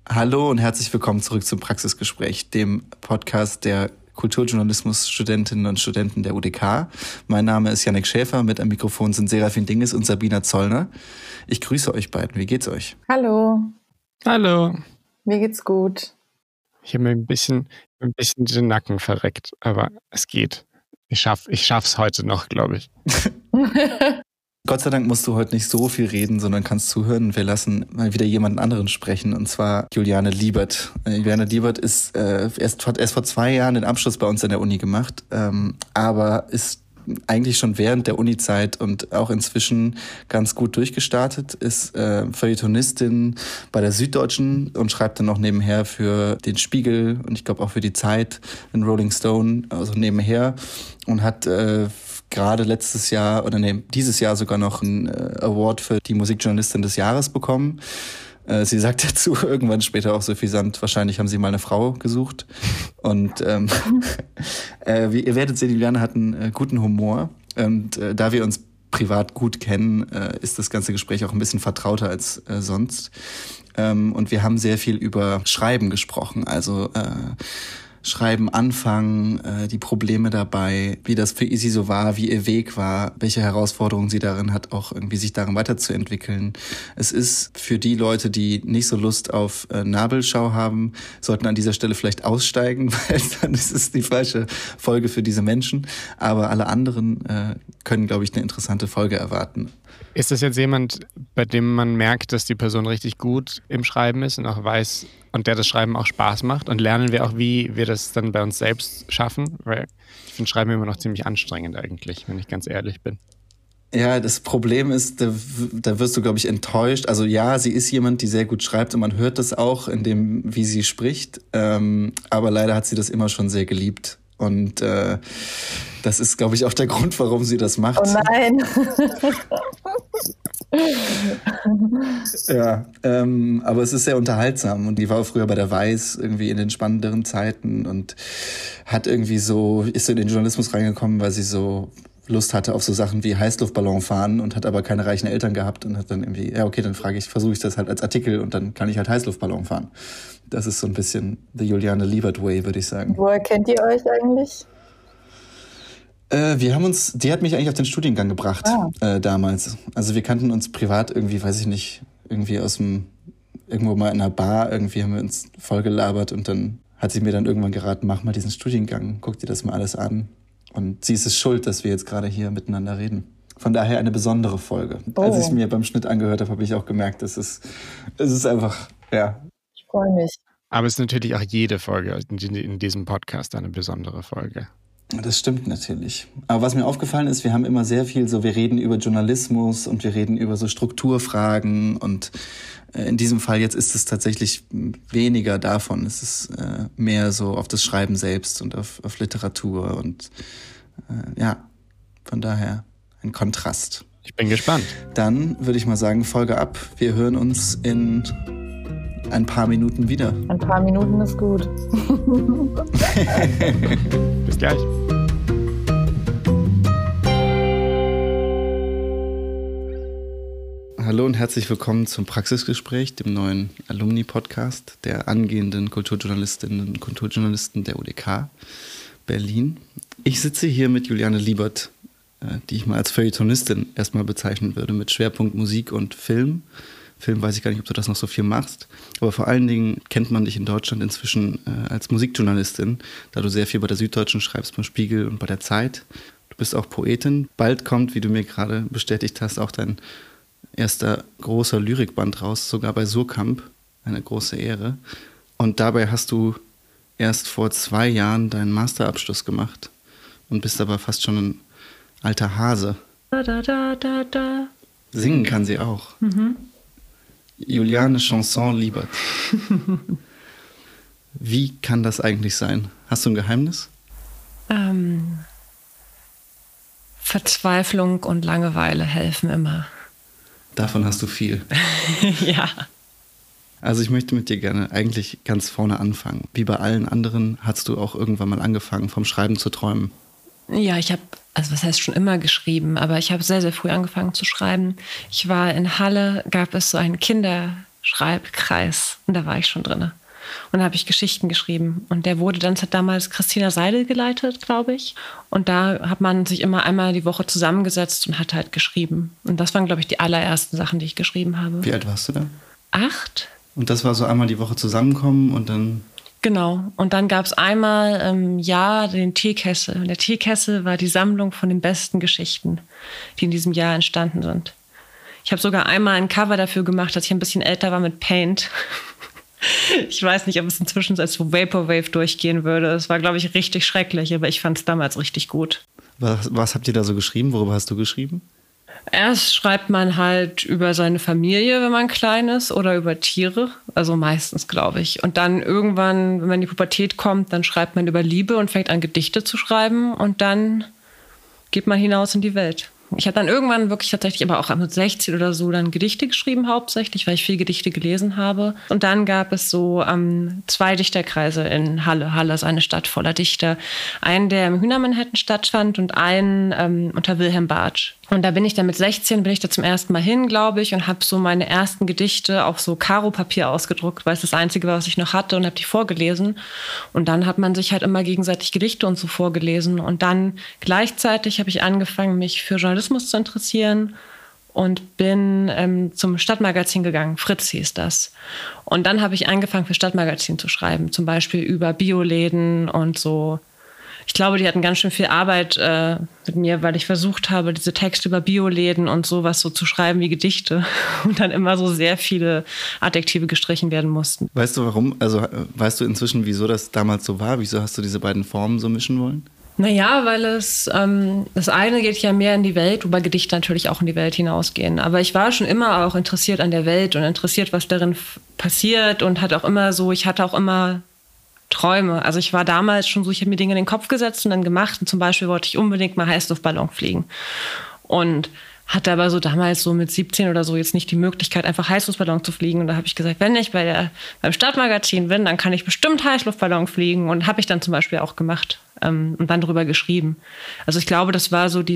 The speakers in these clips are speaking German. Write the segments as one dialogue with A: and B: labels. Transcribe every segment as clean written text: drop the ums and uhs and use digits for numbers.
A: Hallo und herzlich willkommen zurück zum Praxisgespräch, dem Podcast der Kulturjournalismus-Studentinnen und Studenten der UDK. Mein Name ist Jannik Schäfer, mit am Mikrofon sind Serafin Dinges und Sabina Zollner. Ich grüße euch beiden. Wie geht's euch?
B: Hallo.
C: Hallo.
B: Mir geht's gut.
C: Ich habe mir ein bisschen den Nacken verreckt, aber es geht. Ich schaff's heute noch, glaube ich.
A: Gott sei Dank musst du heute nicht so viel reden, sondern kannst zuhören. Wir lassen mal wieder jemanden anderen sprechen, und zwar Juliane Liebert. Juliane Liebert ist hat erst vor 2 Jahren den Abschluss bei uns an der Uni gemacht, aber ist eigentlich schon während der Uni-Zeit und auch inzwischen ganz gut durchgestartet, ist Feuilletonistin bei der Süddeutschen und schreibt dann noch nebenher für den Spiegel und ich glaube auch für die Zeit, den Rolling Stone, also nebenher, und hat gerade dieses Jahr sogar noch einen Award für die Musikjournalistin des Jahres bekommen. Sie sagt dazu irgendwann später auch so suffisant, wahrscheinlich haben sie mal eine Frau gesucht. Und ihr werdet sehen, Juliane hat einen guten Humor. Und da wir uns privat gut kennen, ist das ganze Gespräch auch ein bisschen vertrauter als sonst. Und wir haben sehr viel über Schreiben gesprochen, also Schreiben anfangen, die Probleme dabei, wie das für sie so war, wie ihr Weg war, welche Herausforderungen sie darin hat, auch irgendwie sich darin weiterzuentwickeln. Es ist für die Leute, die nicht so Lust auf Nabelschau haben, sollten an dieser Stelle vielleicht aussteigen, weil dann ist es die falsche Folge für diese Menschen. Aber alle anderen können, glaube ich, eine interessante Folge erwarten.
C: Ist das jetzt jemand, bei dem man merkt, dass die Person richtig gut im Schreiben ist und auch weiß und der das Schreiben auch Spaß macht? Und lernen wir auch, wie wir das dann bei uns selbst schaffen? Weil ich finde Schreiben immer noch ziemlich anstrengend eigentlich, wenn ich ganz ehrlich bin.
A: Ja, das Problem ist, da wirst du, glaube ich, enttäuscht. Also ja, sie ist jemand, die sehr gut schreibt und man hört das auch in dem, wie sie spricht. Aber leider hat sie das immer schon sehr geliebt. Und das ist, glaube ich, auch der Grund, warum sie das macht.
B: Oh nein.
A: Ja, aber es ist sehr unterhaltsam und die war auch früher bei der Weiß irgendwie in den spannenderen Zeiten und ist so in den Journalismus reingekommen, weil sie so Lust hatte auf so Sachen wie Heißluftballon fahren und hat aber keine reichen Eltern gehabt und hat dann irgendwie, ja okay, dann versuche ich das halt als Artikel und dann kann ich halt Heißluftballon fahren. Das ist so ein bisschen the Juliane Liebert way, würde ich sagen.
B: Woher kennt ihr euch eigentlich?
A: Die hat mich eigentlich auf den Studiengang gebracht, damals. Also wir kannten uns privat irgendwie, weiß ich nicht, irgendwie irgendwo mal in einer Bar, irgendwie haben wir uns voll gelabert und dann hat sie mir dann irgendwann geraten, mach mal diesen Studiengang, guck dir das mal alles an. Und sie ist es schuld, dass wir jetzt gerade hier miteinander reden. Von daher eine besondere Folge. Oh. Als ich mir beim Schnitt angehört habe, habe ich auch gemerkt, es ist einfach, ja.
B: Ich freue mich.
C: Aber es ist natürlich auch jede Folge in diesem Podcast eine besondere Folge.
A: Das stimmt natürlich. Aber was mir aufgefallen ist, wir haben immer sehr viel wir reden über Journalismus und wir reden über so Strukturfragen und in diesem Fall jetzt ist es tatsächlich weniger davon. Es ist mehr so auf das Schreiben selbst und auf Literatur und von daher ein Kontrast.
C: Ich bin gespannt.
A: Dann würde ich mal sagen, Folge ab. Wir hören uns in ein paar Minuten wieder.
B: Ein paar Minuten ist gut.
C: Bis gleich.
A: Hallo und herzlich willkommen zum Praxisgespräch, dem neuen Alumni-Podcast der angehenden Kulturjournalistinnen und Kulturjournalisten der UDK Berlin. Ich sitze hier mit Juliane Liebert, die ich mal als Feuilletonistin erstmal bezeichnen würde, mit Schwerpunkt Musik und Film. Film weiß ich gar nicht, ob du das noch so viel machst, aber vor allen Dingen kennt man dich in Deutschland inzwischen als Musikjournalistin, da du sehr viel bei der Süddeutschen schreibst, beim Spiegel und bei der Zeit. Du bist auch Poetin. Bald kommt, wie du mir gerade bestätigt hast, auch dein erster großer Lyrikband raus, sogar bei Surkamp, eine große Ehre. Und dabei hast du erst vor 2 Jahren deinen Masterabschluss gemacht und bist aber fast schon ein alter Hase. Singen kann sie auch. Mhm. Juliane Chanson Liebert. Wie kann das eigentlich sein? Hast du ein Geheimnis?
D: Verzweiflung und Langeweile helfen immer.
A: Davon hast du viel.
D: Ja.
A: Also ich möchte mit dir gerne eigentlich ganz vorne anfangen. Wie bei allen anderen hast du auch irgendwann mal angefangen, vom Schreiben zu träumen.
D: Ja, was heißt schon immer geschrieben, aber ich habe sehr, sehr früh angefangen zu schreiben. Ich war in Halle, gab es so ein Schreibkreis. Und da war ich schon drin. Und da habe ich Geschichten geschrieben. Und der wurde dann, das hat damals Christina Seidel geleitet, glaube ich. Und da hat man sich immer einmal die Woche zusammengesetzt und hat halt geschrieben. Und das waren, glaube ich, die allerersten Sachen, die ich geschrieben habe.
A: Wie alt warst du da?
D: 8.
A: Und das war so einmal die Woche zusammenkommen und dann...
D: Genau. Und dann gab es einmal im Jahr den Teekessel. Und der Teekessel war die Sammlung von den besten Geschichten, die in diesem Jahr entstanden sind. Ich habe sogar einmal ein Cover dafür gemacht, als ich ein bisschen älter war, mit Paint. Ich weiß nicht, ob es inzwischen als so Vaporwave durchgehen würde. Es war, glaube ich, richtig schrecklich, aber ich fand es damals richtig gut.
A: Was habt ihr da so geschrieben? Worüber hast du geschrieben?
D: Erst schreibt man halt über seine Familie, wenn man klein ist, oder über Tiere. Also meistens, glaube ich. Und dann irgendwann, wenn man in die Pubertät kommt, dann schreibt man über Liebe und fängt an, Gedichte zu schreiben. Und dann geht man hinaus in die Welt. Ich habe dann irgendwann wirklich tatsächlich, aber auch mit 16 oder so, dann Gedichte geschrieben hauptsächlich, weil ich viel Gedichte gelesen habe. Und dann gab es so 2 Dichterkreise in Halle. Halle ist eine Stadt voller Dichter. Einen, der im Hühnermanhattan stattfand und einen unter Wilhelm Bartsch. Und da bin ich dann mit 16, bin ich da zum ersten Mal hin, glaube ich, und habe so meine ersten Gedichte auf so Karo-Papier ausgedruckt, weil es das Einzige war, was ich noch hatte, und habe die vorgelesen. Und dann hat man sich halt immer gegenseitig Gedichte und so vorgelesen. Und dann gleichzeitig habe ich angefangen, mich für Journalismus zu interessieren und bin zum Stadtmagazin gegangen. Fritz hieß das. Und dann habe ich angefangen, für Stadtmagazin zu schreiben, zum Beispiel über Bioläden und so. Ich glaube, die hatten ganz schön viel Arbeit mit mir, weil ich versucht habe, diese Texte über Bioläden und sowas so zu schreiben wie Gedichte und dann immer so sehr viele Adjektive gestrichen werden mussten.
A: Weißt du warum? Also weißt du inzwischen, wieso das damals so war? Wieso hast du diese beiden Formen so mischen wollen?
D: Naja, weil das eine geht ja mehr in die Welt, wobei Gedichte natürlich auch in die Welt hinausgehen. Aber ich war schon immer auch interessiert an der Welt und interessiert, was darin passiert, und hatte auch immer Träume. Also ich war damals schon so, ich habe mir Dinge in den Kopf gesetzt und dann gemacht. Und zum Beispiel wollte ich unbedingt mal Heißluftballon fliegen. Und hatte aber so damals so mit 17 oder so jetzt nicht die Möglichkeit, einfach Heißluftballon zu fliegen. Und da habe ich gesagt, wenn ich beim Stadtmagazin bin, dann kann ich bestimmt Heißluftballon fliegen. Und habe ich dann zum Beispiel auch gemacht und dann drüber geschrieben. Also ich glaube, es war so wie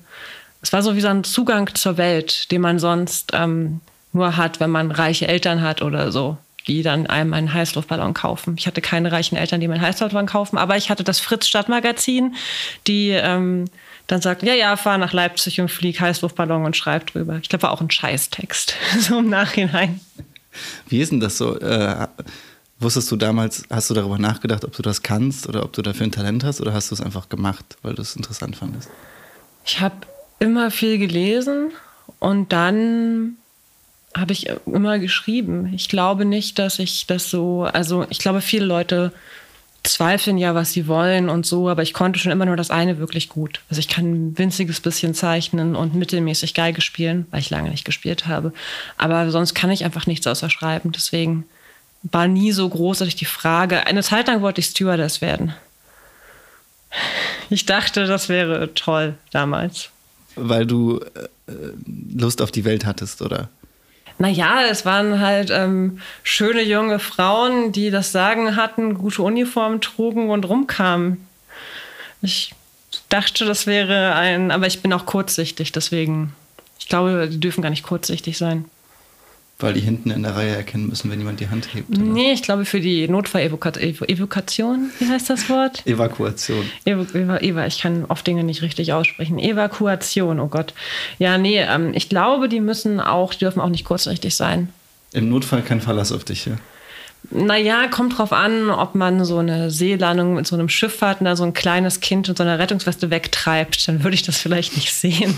D: so ein Zugang zur Welt, den man sonst nur hat, wenn man reiche Eltern hat oder so, die dann einem einen Heißluftballon kaufen. Ich hatte keine reichen Eltern, die mir einen Heißluftballon kaufen, aber ich hatte das Fritz-Stadtmagazin, die dann sagten, ja, fahr nach Leipzig und flieg Heißluftballon und schreib drüber. Ich glaube, war auch ein Scheißtext, so im Nachhinein.
A: Wie ist denn das so? Wusstest du damals, hast du darüber nachgedacht, ob du das kannst oder ob du dafür ein Talent hast, oder hast du es einfach gemacht, weil du es interessant fandest?
D: Ich habe immer viel gelesen und dann habe ich immer geschrieben. Ich glaube nicht, dass ich das so, also ich glaube, viele Leute zweifeln ja, was sie wollen und so, aber ich konnte schon immer nur das eine wirklich gut. Also ich kann ein winziges bisschen zeichnen und mittelmäßig Geige spielen, weil ich lange nicht gespielt habe. Aber sonst kann ich einfach nichts außer schreiben. Deswegen war nie so großartig die Frage. Eine Zeit lang wollte ich Stewardess werden. Ich dachte, das wäre toll damals.
A: Weil du Lust auf die Welt hattest, oder?
D: Naja, es waren halt schöne junge Frauen, die das Sagen hatten, gute Uniformen trugen und rumkamen. Ich dachte, das wäre aber ich bin auch kurzsichtig, deswegen, ich glaube, die dürfen gar nicht kurzsichtig sein.
A: Weil die hinten in der Reihe erkennen müssen, wenn jemand die Hand hebt. Oder?
D: Nee, ich glaube für die Notfall-Evokation, wie heißt das Wort?
A: Evakuation.
D: Ich kann oft Dinge nicht richtig aussprechen. Evakuation, oh Gott. Ja, nee, ich glaube, die dürfen auch nicht kurzsichtig sein.
A: Im Notfall kein Verlass auf dich, ja?
D: Naja, kommt drauf an, ob man so eine Seelandung mit so einem Schiff hat und da so ein kleines Kind mit so einer Rettungsweste wegtreibt, dann würde ich das vielleicht nicht sehen.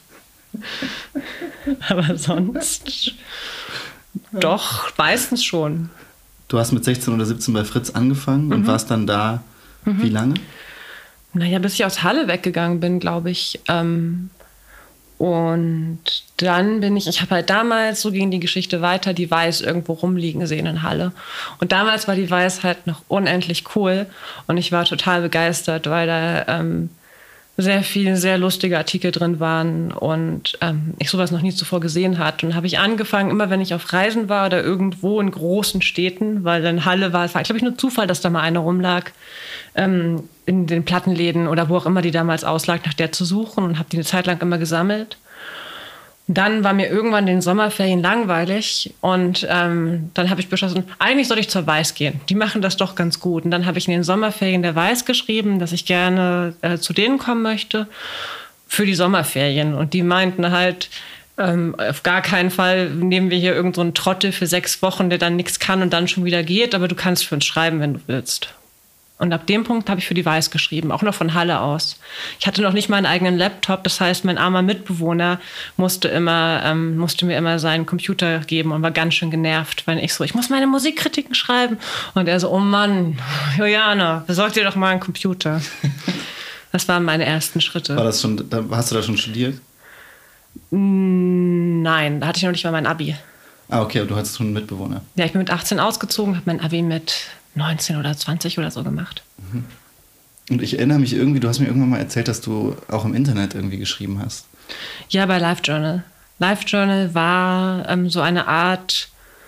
D: Aber sonst doch, meistens schon.
A: Du hast mit 16 oder 17 bei Fritz angefangen und warst dann da wie lange?
D: Naja, bis ich aus Halle weggegangen bin, glaube ich. Und dann ich habe halt damals, so ging die Geschichte weiter, die Weiß irgendwo rumliegen sehen in Halle. Und damals war die Weiß halt noch unendlich cool. Und ich war total begeistert, weil da sehr viele, sehr lustige Artikel drin waren und ich sowas noch nie zuvor gesehen hatte. Und habe ich angefangen, immer wenn ich auf Reisen war oder irgendwo in großen Städten, weil dann Halle war, es war, glaube ich, nur Zufall, dass da mal eine rumlag, in den Plattenläden oder wo auch immer die damals auslag, nach der zu suchen, und habe die eine Zeit lang immer gesammelt. Dann war mir irgendwann in den Sommerferien langweilig und dann habe ich beschlossen, eigentlich sollte ich zur Weiß gehen. Die machen das doch ganz gut. Und dann habe ich in den Sommerferien der Weiß geschrieben, dass ich gerne zu denen kommen möchte für die Sommerferien. Und die meinten halt, auf gar keinen Fall nehmen wir hier irgend so einen Trottel für 6 Wochen, der dann nichts kann und dann schon wieder geht, aber du kannst für uns schreiben, wenn du willst. Und ab dem Punkt habe ich für die Weiß geschrieben, auch noch von Halle aus. Ich hatte noch nicht mal einen eigenen Laptop, das heißt, mein armer Mitbewohner musste mir immer seinen Computer geben und war ganz schön genervt, weil ich muss meine Musikkritiken schreiben. Und er so, oh Mann, Juliane, besorg dir doch mal einen Computer. Das waren meine ersten Schritte.
A: Hast du da schon studiert?
D: Nein, da hatte ich noch nicht mal mein Abi.
A: Ah, okay, aber du hattest schon einen Mitbewohner.
D: Ja, ich bin mit 18 ausgezogen, habe mein Abi mit 19 oder 20 oder so gemacht.
A: Und ich erinnere mich irgendwie, du hast mir irgendwann mal erzählt, dass du auch im Internet irgendwie geschrieben hast.
D: Ja, bei LiveJournal. LiveJournal war so eine Art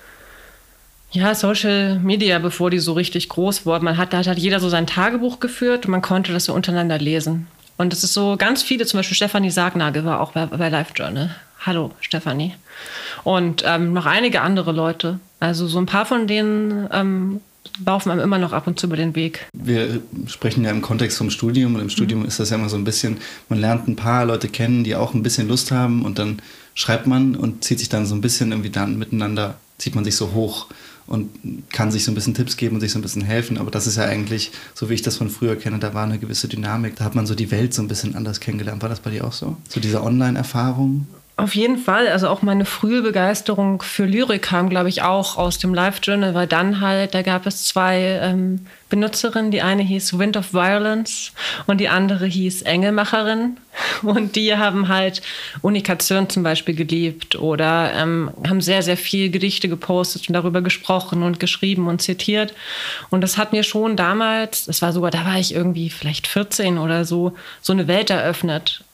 D: Social Media, bevor die so richtig groß wurden. Da hat jeder so sein Tagebuch geführt und man konnte das so untereinander lesen. Und es ist so ganz viele, zum Beispiel Stefanie Sargnagel war auch bei LiveJournal. Hallo, Stefanie. Und noch einige andere Leute. Also so ein paar von denen laufen einem immer noch ab und zu über den Weg.
A: Wir sprechen ja im Kontext vom Studium und im Studium ist das ja immer so ein bisschen, man lernt ein paar Leute kennen, die auch ein bisschen Lust haben und dann schreibt man und zieht sich dann so ein bisschen irgendwie dann miteinander, zieht man sich so hoch und kann sich so ein bisschen Tipps geben und sich so ein bisschen helfen. Aber das ist ja eigentlich, so wie ich das von früher kenne, da war eine gewisse Dynamik. Da hat man so die Welt so ein bisschen anders kennengelernt. War das bei dir auch so? So diese Online-Erfahrung?
D: Auf jeden Fall. Also auch meine frühe Begeisterung für Lyrik kam, glaube ich, auch aus dem LiveJournal, weil dann da gab es 2 Benutzerinnen. Die eine hieß Wind of Violence und die andere hieß Engelmacherin. Und die haben halt Unikation zum Beispiel geliebt oder haben sehr, sehr viel Gedichte gepostet und darüber gesprochen und geschrieben und zitiert. Und das hat mir schon damals, da war ich irgendwie vielleicht 14 oder so eine Welt eröffnet.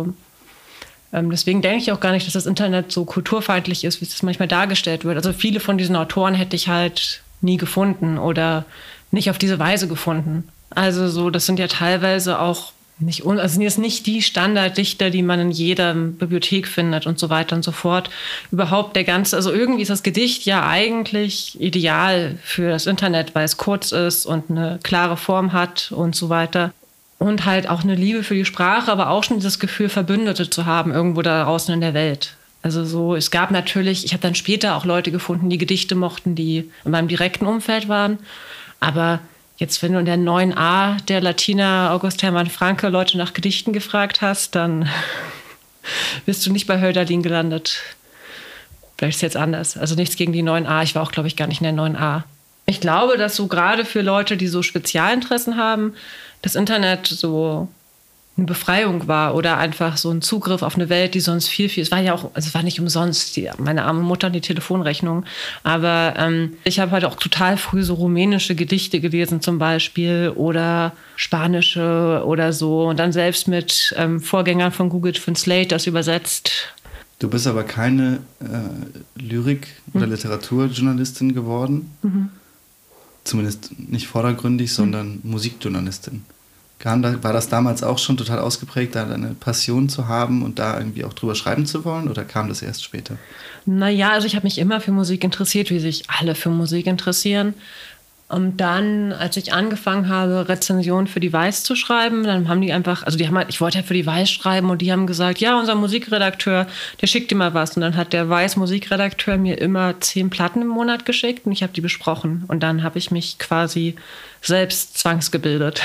D: Deswegen denke ich auch gar nicht, dass das Internet so kulturfeindlich ist, wie es manchmal dargestellt wird. Also viele von diesen Autoren hätte ich halt nie gefunden oder nicht auf diese Weise gefunden. Also das sind ja teilweise auch nicht die Standarddichter, die man in jeder Bibliothek findet und so weiter und so fort. Überhaupt irgendwie ist das Gedicht ja eigentlich ideal für das Internet, weil es kurz ist und eine klare Form hat und so weiter. Und halt auch eine Liebe für die Sprache, aber auch schon dieses Gefühl, Verbündete zu haben, irgendwo da draußen in der Welt. Also ich habe dann später auch Leute gefunden, die Gedichte mochten, die in meinem direkten Umfeld waren. Aber jetzt, wenn du in der 9a der Latina August Hermann Francke Leute nach Gedichten gefragt hast, dann bist du nicht bei Hölderlin gelandet. Vielleicht ist es jetzt anders. Also nichts gegen die 9a. Ich war auch, glaube ich, gar nicht in der 9a. Ich glaube, dass so gerade für Leute, die so Spezialinteressen haben, das Internet so eine Befreiung war oder einfach so ein Zugriff auf eine Welt, die sonst viel, es war ja auch, also es war nicht umsonst, meine arme Mutter die Telefonrechnung, aber ich habe halt auch total früh so rumänische Gedichte gelesen zum Beispiel oder spanische oder so und dann selbst mit Vorgängern von Google Translate das übersetzt.
A: Du bist aber keine Lyrik- oder Literaturjournalistin geworden. Zumindest nicht vordergründig, sondern Musikjournalistin. War das damals auch schon total ausgeprägt, da eine Passion zu haben und da irgendwie auch drüber schreiben zu wollen, oder kam das erst später?
D: Naja, also ich habe mich immer für Musik interessiert, wie sich alle für Musik interessieren. Und dann, als ich angefangen habe, Rezensionen für die Weiß zu schreiben, dann haben die einfach, ich wollte ja für die Weiß schreiben und die haben gesagt, ja, unser Musikredakteur, der schickt dir mal was. Und dann hat der Weiß Musikredakteur mir immer 10 Platten im Monat geschickt und ich habe die besprochen. Und dann habe ich mich quasi selbst zwangsgebildet.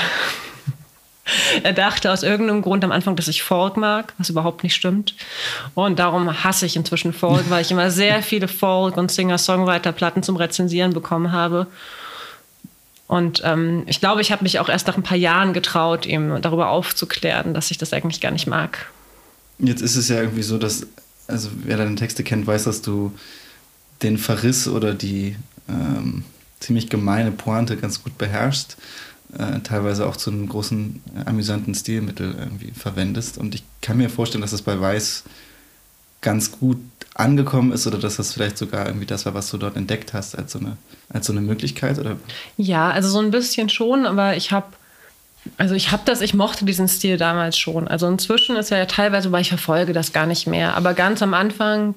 D: Er dachte aus irgendeinem Grund am Anfang, dass ich Folk mag, was überhaupt nicht stimmt. Und darum hasse ich inzwischen Folk, weil ich immer sehr viele Folk- und Singer-Songwriter-Platten zum Rezensieren bekommen habe. Und ich glaube, ich habe mich auch erst nach ein paar Jahren getraut, ihm darüber aufzuklären, dass ich das eigentlich gar nicht mag.
A: Jetzt ist es ja irgendwie so, dass, also wer deine Texte kennt, weiß, dass du den Verriss oder die ziemlich gemeine Pointe ganz gut beherrschst, teilweise auch zu einem großen, amüsanten Stilmittel irgendwie verwendest. Und ich kann mir vorstellen, dass das bei Weiß ganz gut angekommen ist oder dass das vielleicht sogar irgendwie das war, was du dort entdeckt hast als so eine Möglichkeit, oder?
D: Ja, also so ein bisschen schon, aber ich habe Also ich mochte diesen Stil damals schon. Also inzwischen ist ja teilweise, weil ich verfolge das gar nicht mehr. Aber ganz am Anfang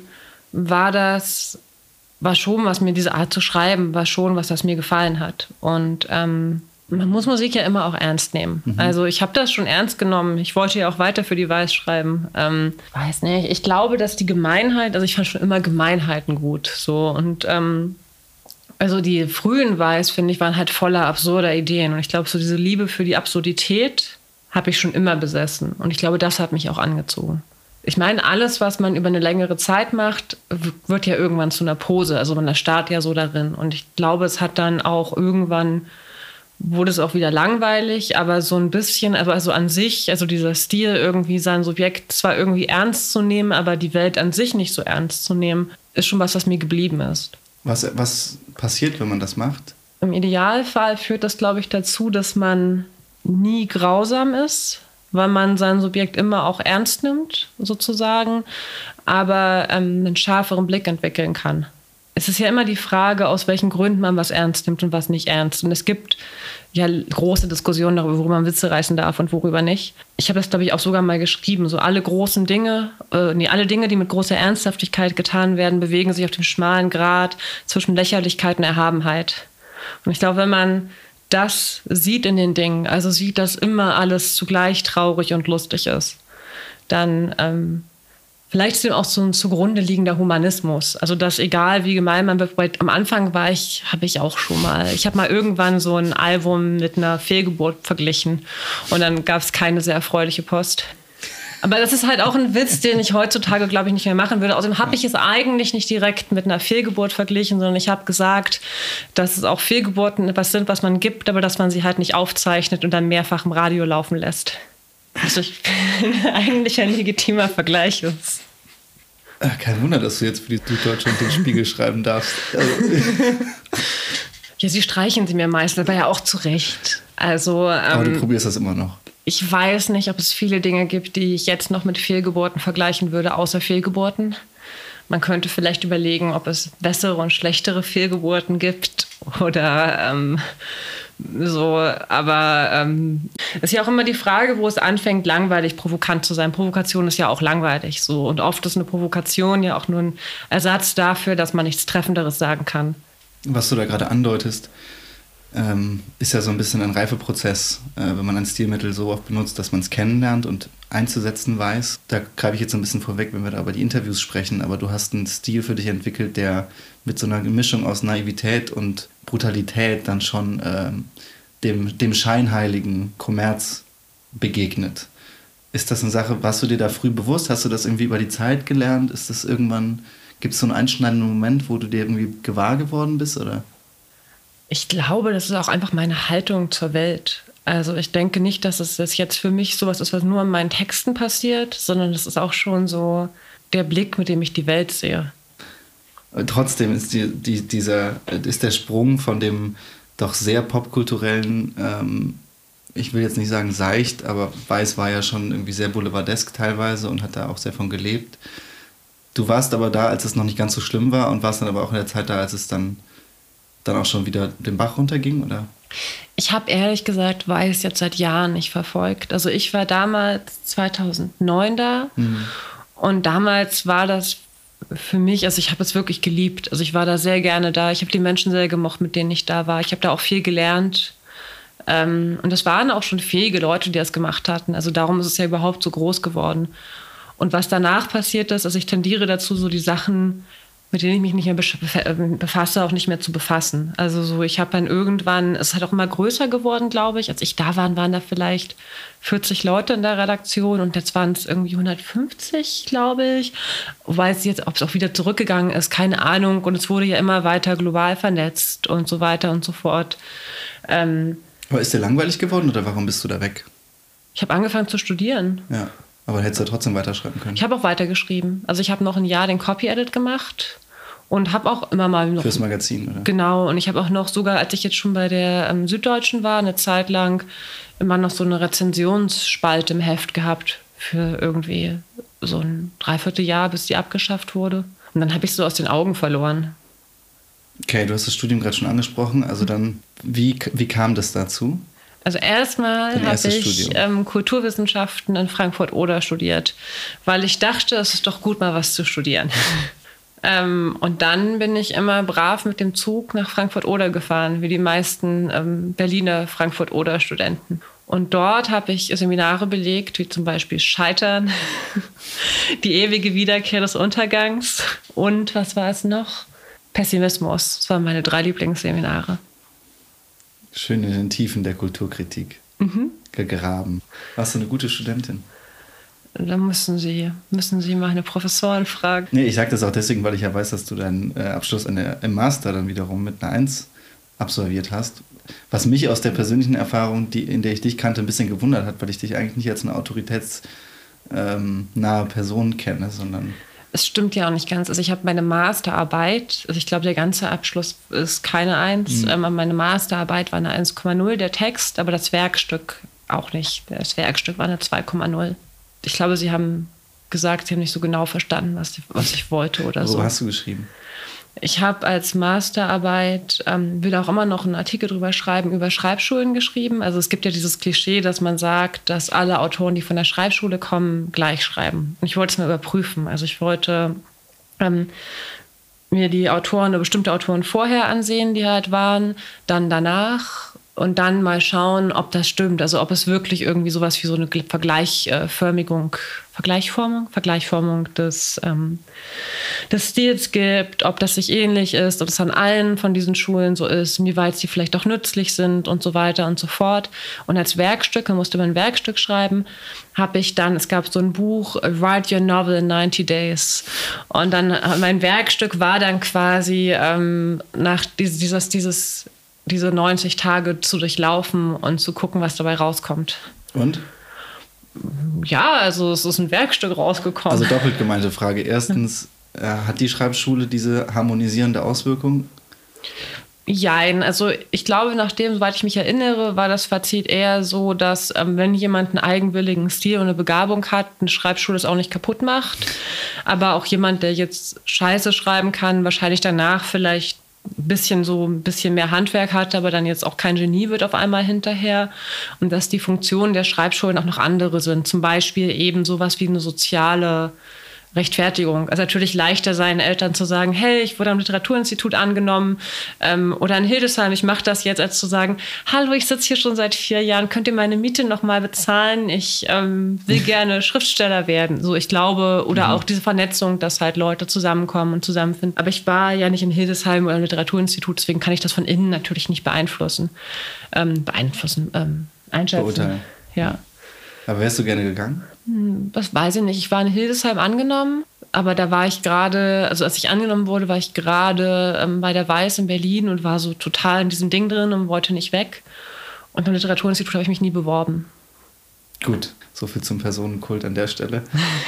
D: war schon, was mir diese Art zu schreiben, war schon, was das mir gefallen hat. Und man muss Musik ja immer auch ernst nehmen. Also ich habe das schon ernst genommen. Ich wollte ja auch weiter für die Weiß schreiben. Weiß nicht. Ich glaube, dass die Gemeinheit, also ich fand schon immer Gemeinheiten gut. So und also die frühen Weiß, finde ich, waren halt voller absurder Ideen. Und ich glaube, so diese Liebe für die Absurdität habe ich schon immer besessen. Und ich glaube, das hat mich auch angezogen. Ich meine, alles, was man über eine längere Zeit macht, wird ja irgendwann zu einer Pose. Also man starrt ja so darin. Und ich glaube, es hat dann auch irgendwann, wurde es auch wieder langweilig, aber so ein bisschen, also an sich, also dieser Stil, irgendwie sein Subjekt zwar irgendwie ernst zu nehmen, aber die Welt an sich nicht so ernst zu nehmen, ist schon was mir geblieben ist.
A: Was passiert, wenn man das macht?
D: Im Idealfall führt das, glaube ich, dazu, dass man nie grausam ist, weil man sein Subjekt immer auch ernst nimmt, sozusagen, aber einen schärferen Blick entwickeln kann. Es ist ja immer die Frage, aus welchen Gründen man was ernst nimmt und was nicht ernst. Und es gibt ja große Diskussionen darüber, worüber man Witze reißen darf und worüber nicht. Ich habe das, glaube ich, auch sogar mal geschrieben. So alle großen Dinge, alle Dinge, die mit großer Ernsthaftigkeit getan werden, bewegen sich auf dem schmalen Grat zwischen Lächerlichkeit und Erhabenheit. Und ich glaube, wenn man das sieht in den Dingen, also sieht, dass immer alles zugleich traurig und lustig ist, dann vielleicht ist dem auch so ein zugrunde liegender Humanismus. Also dass egal wie gemein man wird, am Anfang habe ich auch schon mal, ich habe mal irgendwann so ein Album mit einer Fehlgeburt verglichen und dann gab es keine sehr erfreuliche Post. Aber das ist halt auch ein Witz, den ich heutzutage, glaube ich, nicht mehr machen würde. Außerdem habe ich es eigentlich nicht direkt mit einer Fehlgeburt verglichen, sondern ich habe gesagt, dass es auch Fehlgeburten etwas sind, was man gibt, aber dass man sie halt nicht aufzeichnet und dann mehrfach im Radio laufen lässt. Also ich finde eigentlich ein legitimer Vergleich ist.
A: Kein Wunder, dass du jetzt für die Süddeutsche und den Spiegel schreiben darfst.
D: Ja, sie streichen sie mir meistens, aber ja auch zu Recht. Also,
A: aber du probierst das immer noch.
D: Ich weiß nicht, ob es viele Dinge gibt, die ich jetzt noch mit Fehlgeburten vergleichen würde, außer Fehlgeburten. Man könnte vielleicht überlegen, ob es bessere und schlechtere Fehlgeburten gibt oder so. Aber es ist ja auch immer die Frage, wo es anfängt, langweilig, provokant zu sein. Provokation ist ja auch langweilig so. Und oft ist eine Provokation ja auch nur ein Ersatz dafür, dass man nichts Treffenderes sagen kann.
A: Was du da gerade andeutest, ist ja so ein bisschen ein Reifeprozess, wenn man ein Stilmittel so oft benutzt, dass man es kennenlernt und einzusetzen weiß. Da greife ich jetzt ein bisschen vorweg, wenn wir da über die Interviews sprechen, aber du hast einen Stil für dich entwickelt, der mit so einer Mischung aus Naivität und Brutalität dann schon dem scheinheiligen Kommerz begegnet. Ist das eine Sache, warst du dir da früh bewusst? Hast du das irgendwie über die Zeit gelernt? Ist das irgendwann, gibt es so einen einschneidenden Moment, wo du dir irgendwie gewahr geworden bist, oder?
D: Ich glaube, das ist auch einfach meine Haltung zur Welt. Also ich denke nicht, dass es jetzt für mich sowas ist, was nur in meinen Texten passiert, sondern das ist auch schon so der Blick, mit dem ich die Welt sehe.
A: Trotzdem ist ist der Sprung von dem doch sehr popkulturellen, ich will jetzt nicht sagen seicht, aber Weiß war ja schon irgendwie sehr boulevardesk teilweise und hat da auch sehr von gelebt. Du warst aber da, als es noch nicht ganz so schlimm war und warst dann aber auch in der Zeit da, als es dann auch schon wieder den Bach runterging, oder?
D: Ich habe ehrlich gesagt Weiß jetzt seit Jahren nicht verfolgt. Also ich war damals 2009 da und damals war das für mich, also ich habe es wirklich geliebt. Also ich war da sehr gerne da. Ich habe die Menschen sehr gemocht, mit denen ich da war. Ich habe da auch viel gelernt. Und das waren auch schon fähige Leute, die das gemacht hatten. Also darum ist es ja überhaupt so groß geworden. Und was danach passiert ist, also ich tendiere dazu, so die Sachen, mit denen ich mich nicht mehr befasse, auch nicht mehr zu befassen. Also so, ich habe dann irgendwann, es ist halt auch immer größer geworden, glaube ich. Als ich da war, waren da vielleicht 40 Leute in der Redaktion und jetzt waren es irgendwie 150, glaube ich. Weil es jetzt, ob es auch wieder zurückgegangen ist, keine Ahnung. Und es wurde ja immer weiter global vernetzt und so weiter und so fort.
A: Aber ist dir langweilig geworden oder warum bist du da weg?
D: Ich habe angefangen zu studieren.
A: Ja, aber hättest du trotzdem weiterschreiben können?
D: Ich habe auch weitergeschrieben. Also ich habe noch ein Jahr den Copy-Edit gemacht. Und habe auch immer mal noch...
A: Fürs Magazin, oder?
D: Genau. Und ich habe auch noch sogar, als ich jetzt schon bei der Süddeutschen war, eine Zeit lang immer noch so eine Rezensionsspalte im Heft gehabt für irgendwie so ein Dreivierteljahr, bis die abgeschafft wurde. Und dann habe ich so aus den Augen verloren.
A: Okay, du hast das Studium gerade schon angesprochen. Also dann, wie kam das dazu?
D: Also erstmal
A: Dein
D: habe
A: erstes
D: ich
A: Studium.
D: Kulturwissenschaften in Frankfurt-Oder studiert, weil ich dachte, es ist doch gut, mal was zu studieren. Und dann bin ich immer brav mit dem Zug nach Frankfurt-Oder gefahren, wie die meisten Berliner Frankfurt-Oder-Studenten. Und dort habe ich Seminare belegt, wie zum Beispiel Scheitern, die ewige Wiederkehr des Untergangs und, was war es noch? Pessimismus. Das waren meine 3 Lieblingsseminare.
A: Schön in den Tiefen der Kulturkritik gegraben. Warst du eine gute Studentin?
D: Da müssen Sie meine Professoren fragen.
A: Nee, ich sage das auch deswegen, weil ich ja weiß, dass du deinen Abschluss im Master dann wiederum mit einer 1 absolviert hast. Was mich aus der persönlichen Erfahrung, in der ich dich kannte, ein bisschen gewundert hat, weil ich dich eigentlich nicht als eine autoritätsnahe Person kenne, sondern...
D: Es stimmt ja auch nicht ganz. Also ich habe meine Masterarbeit, also ich glaube, der ganze Abschluss ist keine 1. Meine Masterarbeit war eine 1,0, der Text, aber das Werkstück auch nicht. Das Werkstück war eine 2,0. Ich glaube, Sie haben gesagt, Sie haben nicht so genau verstanden, was ich wollte oder so.
A: Worüber hast du geschrieben?
D: Ich habe als Masterarbeit, will auch immer noch einen Artikel drüber schreiben, über Schreibschulen geschrieben. Also es gibt ja dieses Klischee, dass man sagt, dass alle Autoren, die von der Schreibschule kommen, gleich schreiben. Und ich wollte es mal überprüfen. Also ich wollte mir die Autoren oder bestimmte Autoren vorher ansehen, die halt waren, dann danach und dann mal schauen, ob das stimmt. Also ob es wirklich irgendwie sowas wie so eine Vergleichformung des Stils gibt, ob das sich ähnlich ist, ob es an allen von diesen Schulen so ist, inwieweit sie vielleicht auch nützlich sind und so weiter und so fort. Und als Werkstück, man musste ein Werkstück schreiben, habe ich dann, es gab so ein Buch, Write Your Novel in 90 Days. Und dann, mein Werkstück war dann quasi nach diese 90 Tage zu durchlaufen und zu gucken, was dabei rauskommt.
A: Und?
D: Ja, also es ist ein Werkstück rausgekommen.
A: Also doppelt gemeinte Frage. Erstens, hat die Schreibschule diese harmonisierende Auswirkung?
D: Jein, also ich glaube, soweit ich mich erinnere, war das Fazit eher so, dass wenn jemand einen eigenwilligen Stil und eine Begabung hat, eine Schreibschule es auch nicht kaputt macht. Aber auch jemand, der jetzt Scheiße schreiben kann, wahrscheinlich danach vielleicht ein bisschen mehr Handwerk hat, aber dann jetzt auch kein Genie wird auf einmal hinterher. Und dass die Funktionen der Schreibschulen auch noch andere sind. Zum Beispiel eben sowas wie eine soziale Rechtfertigung. Also natürlich leichter seinen Eltern zu sagen, hey, ich wurde am Literaturinstitut angenommen oder in Hildesheim, ich mache das jetzt, als zu sagen, hallo, ich sitze hier schon seit 4 Jahren, könnt ihr meine Miete noch mal bezahlen? Ich will gerne Schriftsteller werden. So, ich glaube, oder auch diese Vernetzung, dass halt Leute zusammenkommen und zusammenfinden. Aber ich war ja nicht in Hildesheim oder im Literaturinstitut, deswegen kann ich das von innen natürlich nicht einschätzen.
A: Beurteilen.
D: Ja.
A: Aber wärst du gerne gegangen?
D: Das weiß ich nicht. Ich war in Hildesheim angenommen, aber da war ich gerade, also als ich angenommen wurde, war ich gerade bei der Weiß in Berlin und war so total in diesem Ding drin und wollte nicht weg. Und beim Literaturinstitut habe ich mich nie beworben.
A: Gut, so viel zum Personenkult an der Stelle.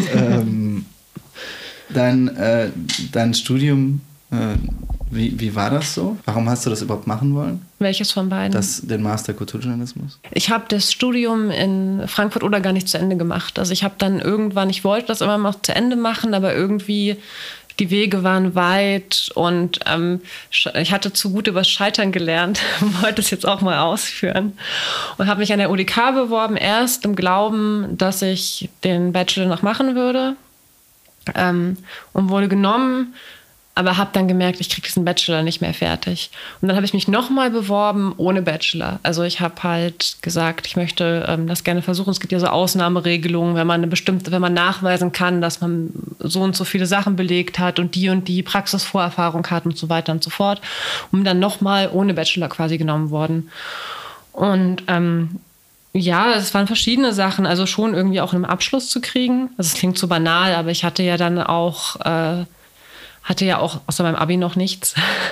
A: Dein Studium, wie war das so? Warum hast du das überhaupt machen wollen?
D: Welches von beiden?
A: Den Master Kulturjournalismus?
D: Ich habe das Studium in Frankfurt-Oder gar nicht zu Ende gemacht. Also ich habe dann irgendwann, ich wollte das immer noch zu Ende machen, aber irgendwie die Wege waren weit und ich hatte zu gut über das Scheitern gelernt, wollte es jetzt auch mal ausführen und habe mich an der UDK beworben, erst im Glauben, dass ich den Bachelor noch machen würde und wurde genommen. Aber habe dann gemerkt, ich kriege diesen Bachelor nicht mehr fertig. Und dann habe ich mich nochmal beworben ohne Bachelor. Also ich habe halt gesagt, ich möchte das gerne versuchen. Es gibt ja so Ausnahmeregelungen, wenn man nachweisen kann, dass man so und so viele Sachen belegt hat und die Praxisvorerfahrung hat und so weiter und so fort. Und dann nochmal ohne Bachelor quasi genommen worden. Und ja, es waren verschiedene Sachen. Also schon irgendwie auch einen Abschluss zu kriegen. Also es klingt so banal, aber ich hatte ja dann auch... außer meinem Abi noch nichts.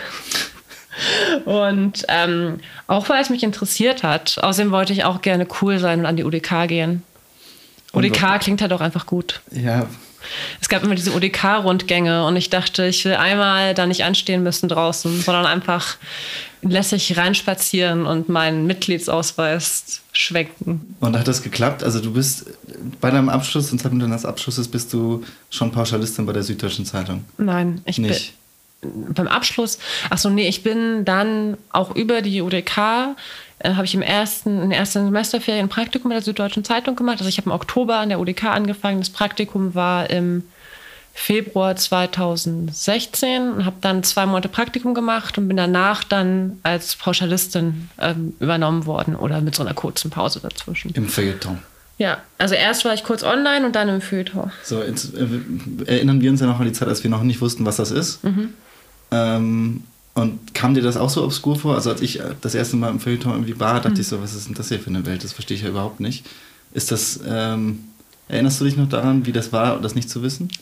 D: Und auch weil es mich interessiert hat. Außerdem wollte ich auch gerne cool sein und an die UDK gehen. UDK klingt halt auch einfach gut.
A: Ja.
D: Es gab immer diese UDK-Rundgänge und ich dachte, ich will einmal da nicht anstehen müssen draußen, sondern einfach lässig reinspazieren und meinen Mitgliedsausweis schwenken.
A: Und hat das geklappt? Also du bist bei deinem Abschluss, zum Zeitpunkt deines Abschlusses, bist du schon Pauschalistin bei der Süddeutschen Zeitung?
D: Nein, ich
A: nicht.
D: beim Abschluss, ich bin dann auch über die UDK, habe ich in den ersten Semesterferien ein Praktikum bei der Süddeutschen Zeitung gemacht. Also ich habe im Oktober an der UDK angefangen. Das Praktikum war im Februar 2016 und habe dann 2 Monate Praktikum gemacht und bin danach dann als Pauschalistin übernommen worden oder mit so einer kurzen Pause dazwischen.
A: Im Feuilleton.
D: Ja, also erst war ich kurz online und dann im Feuilleton.
A: So, jetzt erinnern wir uns ja noch an die Zeit, als wir noch nicht wussten, was das ist. Und kam dir das auch so obskur vor? Also als ich das erste Mal im Feuilleton irgendwie war, dachte ich so, was ist denn das hier für eine Welt? Das verstehe ich ja überhaupt nicht. Ist das, erinnerst du dich noch daran, wie das war, das nicht zu wissen?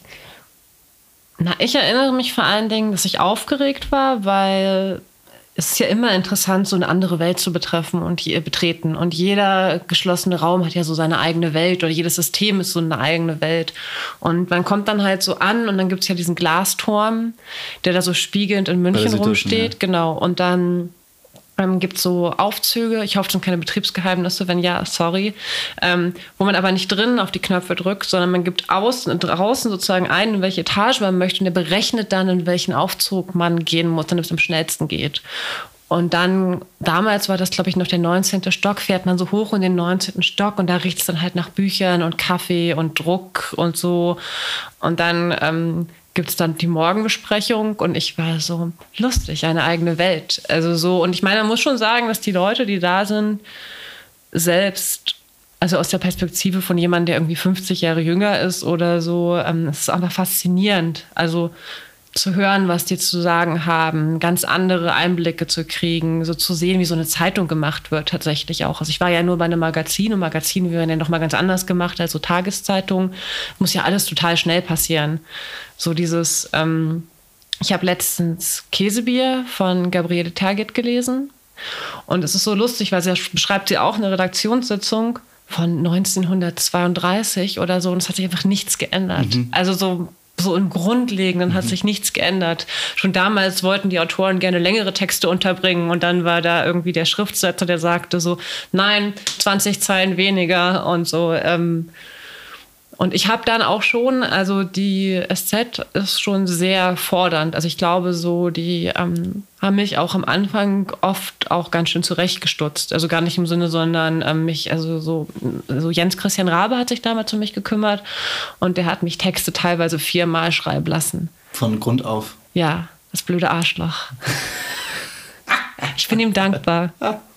D: Na, ich erinnere mich vor allen Dingen, dass ich aufgeregt war, weil es ist ja immer interessant, so eine andere Welt zu betreten. Und jeder geschlossene Raum hat ja so seine eigene Welt oder jedes System ist so eine eigene Welt. Und man kommt dann halt so an und dann gibt es ja diesen Glasturm, der da so spiegelnd in München rumsteht. Ja. Genau. Und dann gibt es so Aufzüge, ich hoffe, das sind keine Betriebsgeheimnisse, wenn ja, sorry, wo man aber nicht drinnen auf die Knöpfe drückt, sondern man gibt draußen sozusagen ein, in welche Etage man möchte und der berechnet dann, in welchen Aufzug man gehen muss, damit es am schnellsten geht. Und dann, damals war das, glaube ich, noch der 19. Stock, fährt man so hoch in den 19. Stock und da riecht es dann halt nach Büchern und Kaffee und Druck und so. Und dann gibt es dann die Morgenbesprechung und ich war so lustig, eine eigene Welt. Also so, und ich meine, man muss schon sagen, dass die Leute, die da sind, selbst, also aus der Perspektive von jemandem, der irgendwie 50 Jahre jünger ist oder so, es ist einfach faszinierend. Also zu hören, was die zu sagen haben, ganz andere Einblicke zu kriegen, so zu sehen, wie so eine Zeitung gemacht wird tatsächlich auch. Also ich war ja nur bei einem Magazin und Magazine werden ja noch mal ganz anders gemacht als so Tageszeitungen. Muss ja alles total schnell passieren. So dieses, ich habe letztens Käsebier von Gabriele Tergit gelesen und es ist so lustig, weil beschreibt sie auch eine Redaktionssitzung von 1932 oder so und es hat sich einfach nichts geändert. Also so im Grundlegenden hat sich nichts geändert. Schon damals wollten die Autoren gerne längere Texte unterbringen und dann war da irgendwie der Schriftsetzer, der sagte so, nein, 20 Zeilen weniger und so. Und ich habe dann auch schon, also die SZ ist schon sehr fordernd. Also ich glaube so, die haben mich auch am Anfang oft auch ganz schön zurechtgestutzt. Also gar nicht im Sinne, sondern so Jens Christian Rabe hat sich damals um mich gekümmert und der hat mich Texte teilweise 4-mal schreiben lassen.
A: Von Grund auf?
D: Ja, das blöde Arschloch. Ich bin ihm dankbar.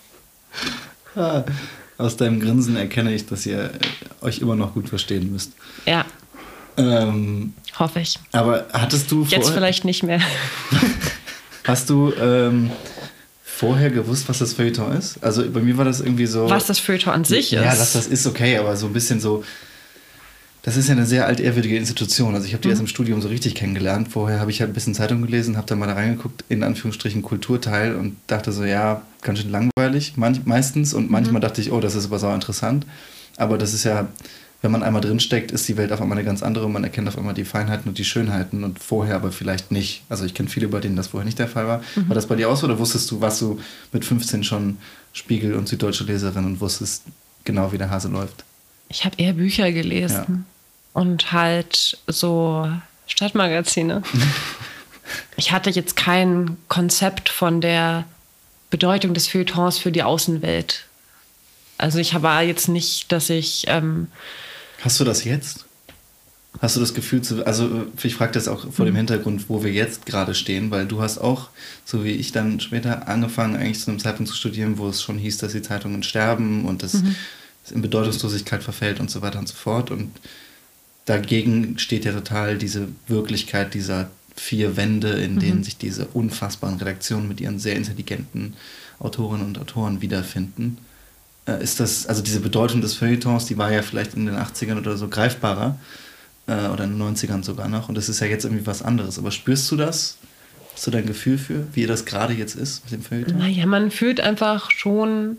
A: Aus deinem Grinsen erkenne ich, dass ihr euch immer noch gut verstehen müsst.
D: Ja. Hoffe ich.
A: Aber hattest du
D: jetzt vielleicht nicht mehr.
A: Hast du vorher gewusst, was das Feuilleton ist? Also bei mir war das irgendwie so...
D: Was das Feuilleton an sich ist?
A: Ja, das ist okay, aber so ein bisschen so... Das ist ja eine sehr altehrwürdige Institution. Also ich habe die erst im Studium so richtig kennengelernt. Vorher habe ich halt ein bisschen Zeitung gelesen, habe da mal da reingeguckt, in Anführungsstrichen Kulturteil und dachte so, ja, ganz schön langweilig meistens. Und manchmal dachte ich, oh, das ist aber sau interessant. Aber das ist ja, wenn man einmal drinsteckt, ist die Welt auf einmal eine ganz andere und man erkennt auf einmal die Feinheiten und die Schönheiten und vorher aber vielleicht nicht. Also ich kenne viele, bei denen das vorher nicht der Fall war. War das bei dir auch so oder wusstest du, warst du mit 15 schon Spiegel und Süddeutsche Leserin und wusstest genau, wie der Hase läuft?
D: Ich habe eher Bücher gelesen. Ja. Und halt so Stadtmagazine. Ich hatte jetzt kein Konzept von der Bedeutung des Feuilletons für die Außenwelt. Also ich war jetzt nicht, dass ich...
A: Hast du das jetzt? Hast du das Gefühl, also ich frage das auch vor dem Hintergrund, wo wir jetzt gerade stehen, weil du hast auch, so wie ich dann später, angefangen eigentlich zu einem Zeitpunkt zu studieren, wo es schon hieß, dass die Zeitungen sterben und das in Bedeutungslosigkeit verfällt und so weiter und so fort. Und dagegen steht ja total diese Wirklichkeit dieser 4 Wände, in denen sich diese unfassbaren Redaktionen mit ihren sehr intelligenten Autorinnen und Autoren wiederfinden. Ist das, also diese Bedeutung des Feuilletons, die war ja vielleicht in den 80ern oder so greifbarer oder in den 90ern sogar noch und das ist ja jetzt irgendwie was anderes. Aber spürst du das? Hast du da ein Gefühl für, wie das gerade jetzt ist mit dem Feuilleton?
D: Naja, man fühlt einfach schon...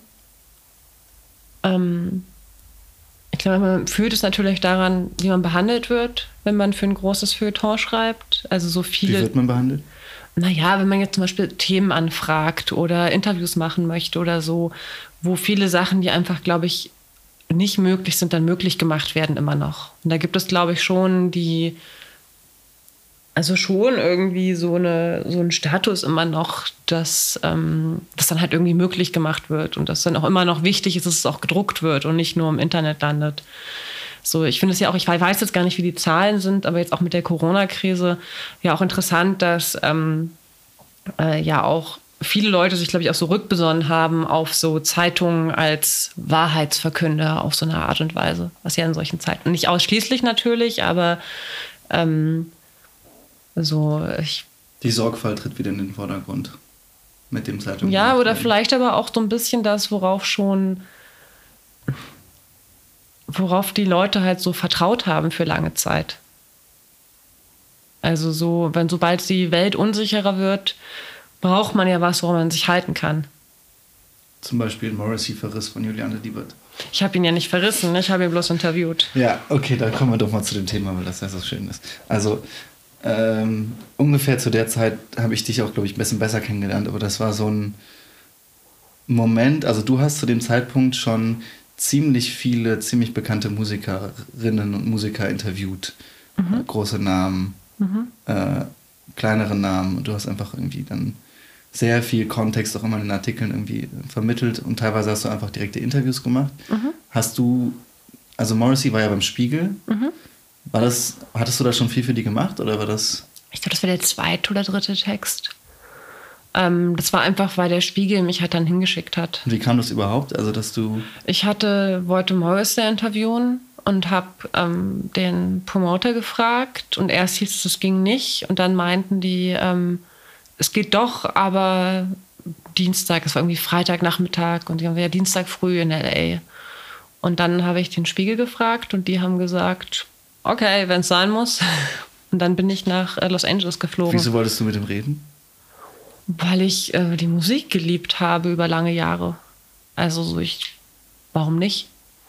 D: Ich glaube, man fühlt es natürlich daran, wie man behandelt wird, wenn man für ein großes Feuilleton schreibt. Also so viele.
A: Wie wird man behandelt?
D: Naja, wenn man jetzt zum Beispiel Themen anfragt oder Interviews machen möchte oder so, wo viele Sachen, die einfach, glaube ich, nicht möglich sind, dann möglich gemacht werden immer noch. Und da gibt es, glaube ich, schon die Also schon irgendwie so ein Status immer noch, dass das dann halt irgendwie möglich gemacht wird und dass dann auch immer noch wichtig ist, dass es auch gedruckt wird und nicht nur im Internet landet. So, ich finde es ja auch, ich weiß jetzt gar nicht, wie die Zahlen sind, aber jetzt auch mit der Corona-Krise ja auch interessant, dass ja auch viele Leute sich, glaube ich, auch so rückbesonnen haben auf so Zeitungen als Wahrheitsverkünder auf so eine Art und Weise, was ja in solchen Zeiten, nicht ausschließlich natürlich, aber
A: die Sorgfalt tritt wieder in den Vordergrund mit dem Zeitung.
D: Ja, oder vielleicht aber auch so ein bisschen das, worauf die Leute halt so vertraut haben für lange Zeit. Also so, sobald die Welt unsicherer wird, braucht man ja was, woran man sich halten kann.
A: Zum Beispiel Morrissey-Verriss von Juliane Liebert.
D: Ich habe ihn ja nicht verrissen, ich habe ihn bloß interviewt.
A: Ja, okay, dann kommen wir doch mal zu dem Thema, weil das ja so schön ist. Also ungefähr zu der Zeit habe ich dich auch, glaube ich, ein bisschen besser kennengelernt, aber das war so ein Moment, also du hast zu dem Zeitpunkt schon ziemlich viele, ziemlich bekannte Musikerinnen und Musiker interviewt. Große Namen, kleinere Namen, und du hast einfach irgendwie dann sehr viel Kontext auch immer in den Artikeln irgendwie vermittelt und teilweise hast du einfach direkte Interviews gemacht. Also Morrissey war ja beim Spiegel. Hattest du da schon viel für die gemacht oder war das?
D: Ich glaube, das war der 2. oder 3. Text. Das war einfach, weil der Spiegel mich halt dann hingeschickt hat.
A: Und wie kam das überhaupt? Also, dass du...
D: Ich wollte Morrissey interviewen und habe den Promoter gefragt und erst hieß es ging nicht und dann meinten die, es geht doch, aber Dienstag, es war irgendwie Freitagnachmittag und die haben ja Dienstag früh in L.A. Und dann habe ich den Spiegel gefragt und die haben gesagt, okay, wenn es sein muss. Und dann bin ich nach Los Angeles geflogen.
A: Wieso wolltest du mit ihm reden?
D: Weil ich die Musik geliebt habe über lange Jahre. Also warum nicht?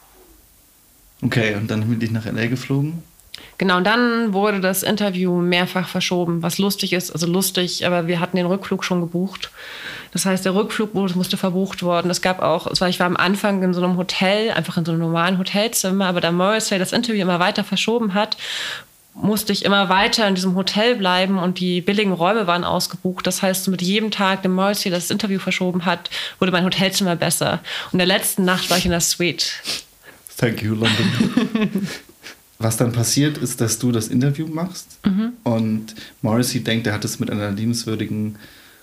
A: Okay, und dann bin ich nach L.A. geflogen?
D: Genau, und dann wurde das Interview mehrfach verschoben, was lustig ist, also lustig, aber wir hatten den Rückflug schon gebucht. Das heißt, der Rückflug musste verbucht worden. Ich war am Anfang in so einem Hotel, einfach in so einem normalen Hotelzimmer, aber da Morrissey das Interview immer weiter verschoben hat, musste ich immer weiter in diesem Hotel bleiben und die billigen Räume waren ausgebucht. Das heißt, mit jedem Tag, dem Morrissey das Interview verschoben hat, wurde mein Hotelzimmer besser. Und in der letzten Nacht war ich in der Suite.
A: Thank you, London. Was dann passiert, ist, dass du das Interview machst und Morrissey denkt, er hat es mit einer liebenswürdigen,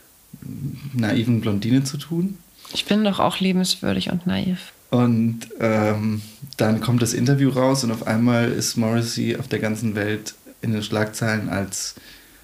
A: naiven Blondine zu tun.
D: Ich bin doch auch liebenswürdig und naiv.
A: Und dann kommt das Interview raus und auf einmal ist Morrissey auf der ganzen Welt in den Schlagzeilen als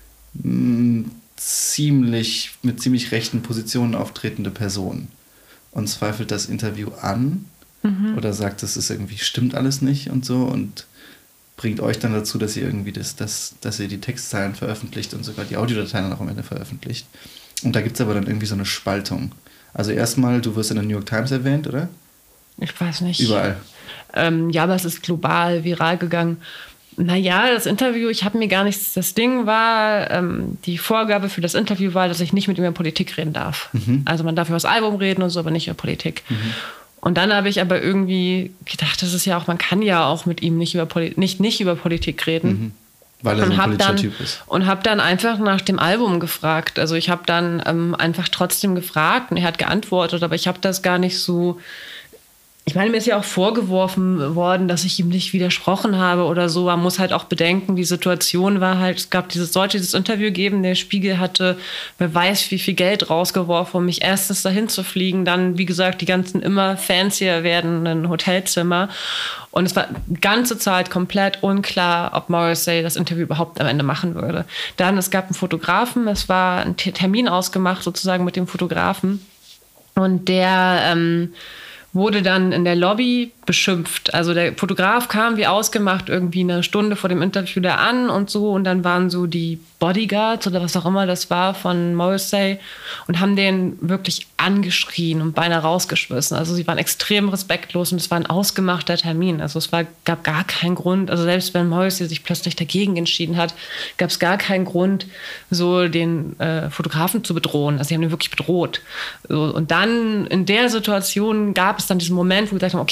A: mit ziemlich rechten Positionen auftretende Person und zweifelt das Interview an oder sagt, das ist irgendwie, stimmt alles nicht und so und bringt euch dann dazu, dass ihr irgendwie dass ihr die Textzeilen veröffentlicht und sogar die Audiodateien dann auch am Ende veröffentlicht. Und da gibt es aber dann irgendwie so eine Spaltung. Also erstmal, du wirst in der New York Times erwähnt, oder?
D: Ich weiß nicht.
A: Überall.
D: Ja, aber es ist global viral gegangen. Naja, das Interview, ich habe mir gar nichts, das Ding war, die Vorgabe für das Interview war, dass ich nicht mit ihm über Politik reden darf. Also man darf über das Album reden und so, aber nicht über Politik. Und dann habe ich aber irgendwie gedacht, das ist ja auch, man kann ja auch mit ihm nicht über Politik reden.
A: Weil er so ein politischer Typ ist.
D: Und habe dann einfach nach dem Album gefragt. Also ich habe dann einfach trotzdem gefragt und er hat geantwortet, aber ich habe das gar nicht so... Ich meine, mir ist ja auch vorgeworfen worden, dass ich ihm nicht widersprochen habe oder so. Man muss halt auch bedenken, die Situation war halt, sollte dieses Interview geben, der Spiegel hatte, wer weiß, wie viel Geld rausgeworfen, um mich erstens dahin zu fliegen, dann, wie gesagt, die ganzen immer fancier werdenden Hotelzimmer. Und es war die ganze Zeit komplett unklar, ob Morrissey das Interview überhaupt am Ende machen würde. Dann, es gab einen Fotografen, es war ein Termin ausgemacht sozusagen mit dem Fotografen. Und der wurde dann in der Lobby beschimpft. Also der Fotograf kam wie ausgemacht irgendwie eine Stunde vor dem Interview da an und so. Und dann waren so die Bodyguards oder was auch immer das war von Morrissey und haben den wirklich angeschrien und beinahe rausgeschmissen. Also sie waren extrem respektlos und es war ein ausgemachter Termin. Also gab gar keinen Grund, also selbst wenn Morrissey sich plötzlich dagegen entschieden hat, gab es gar keinen Grund, so den Fotografen zu bedrohen. Also sie haben ihn wirklich bedroht. So, und dann in der Situation gab es dann diesen Moment, wo wir gesagt haben, okay, jetzt kann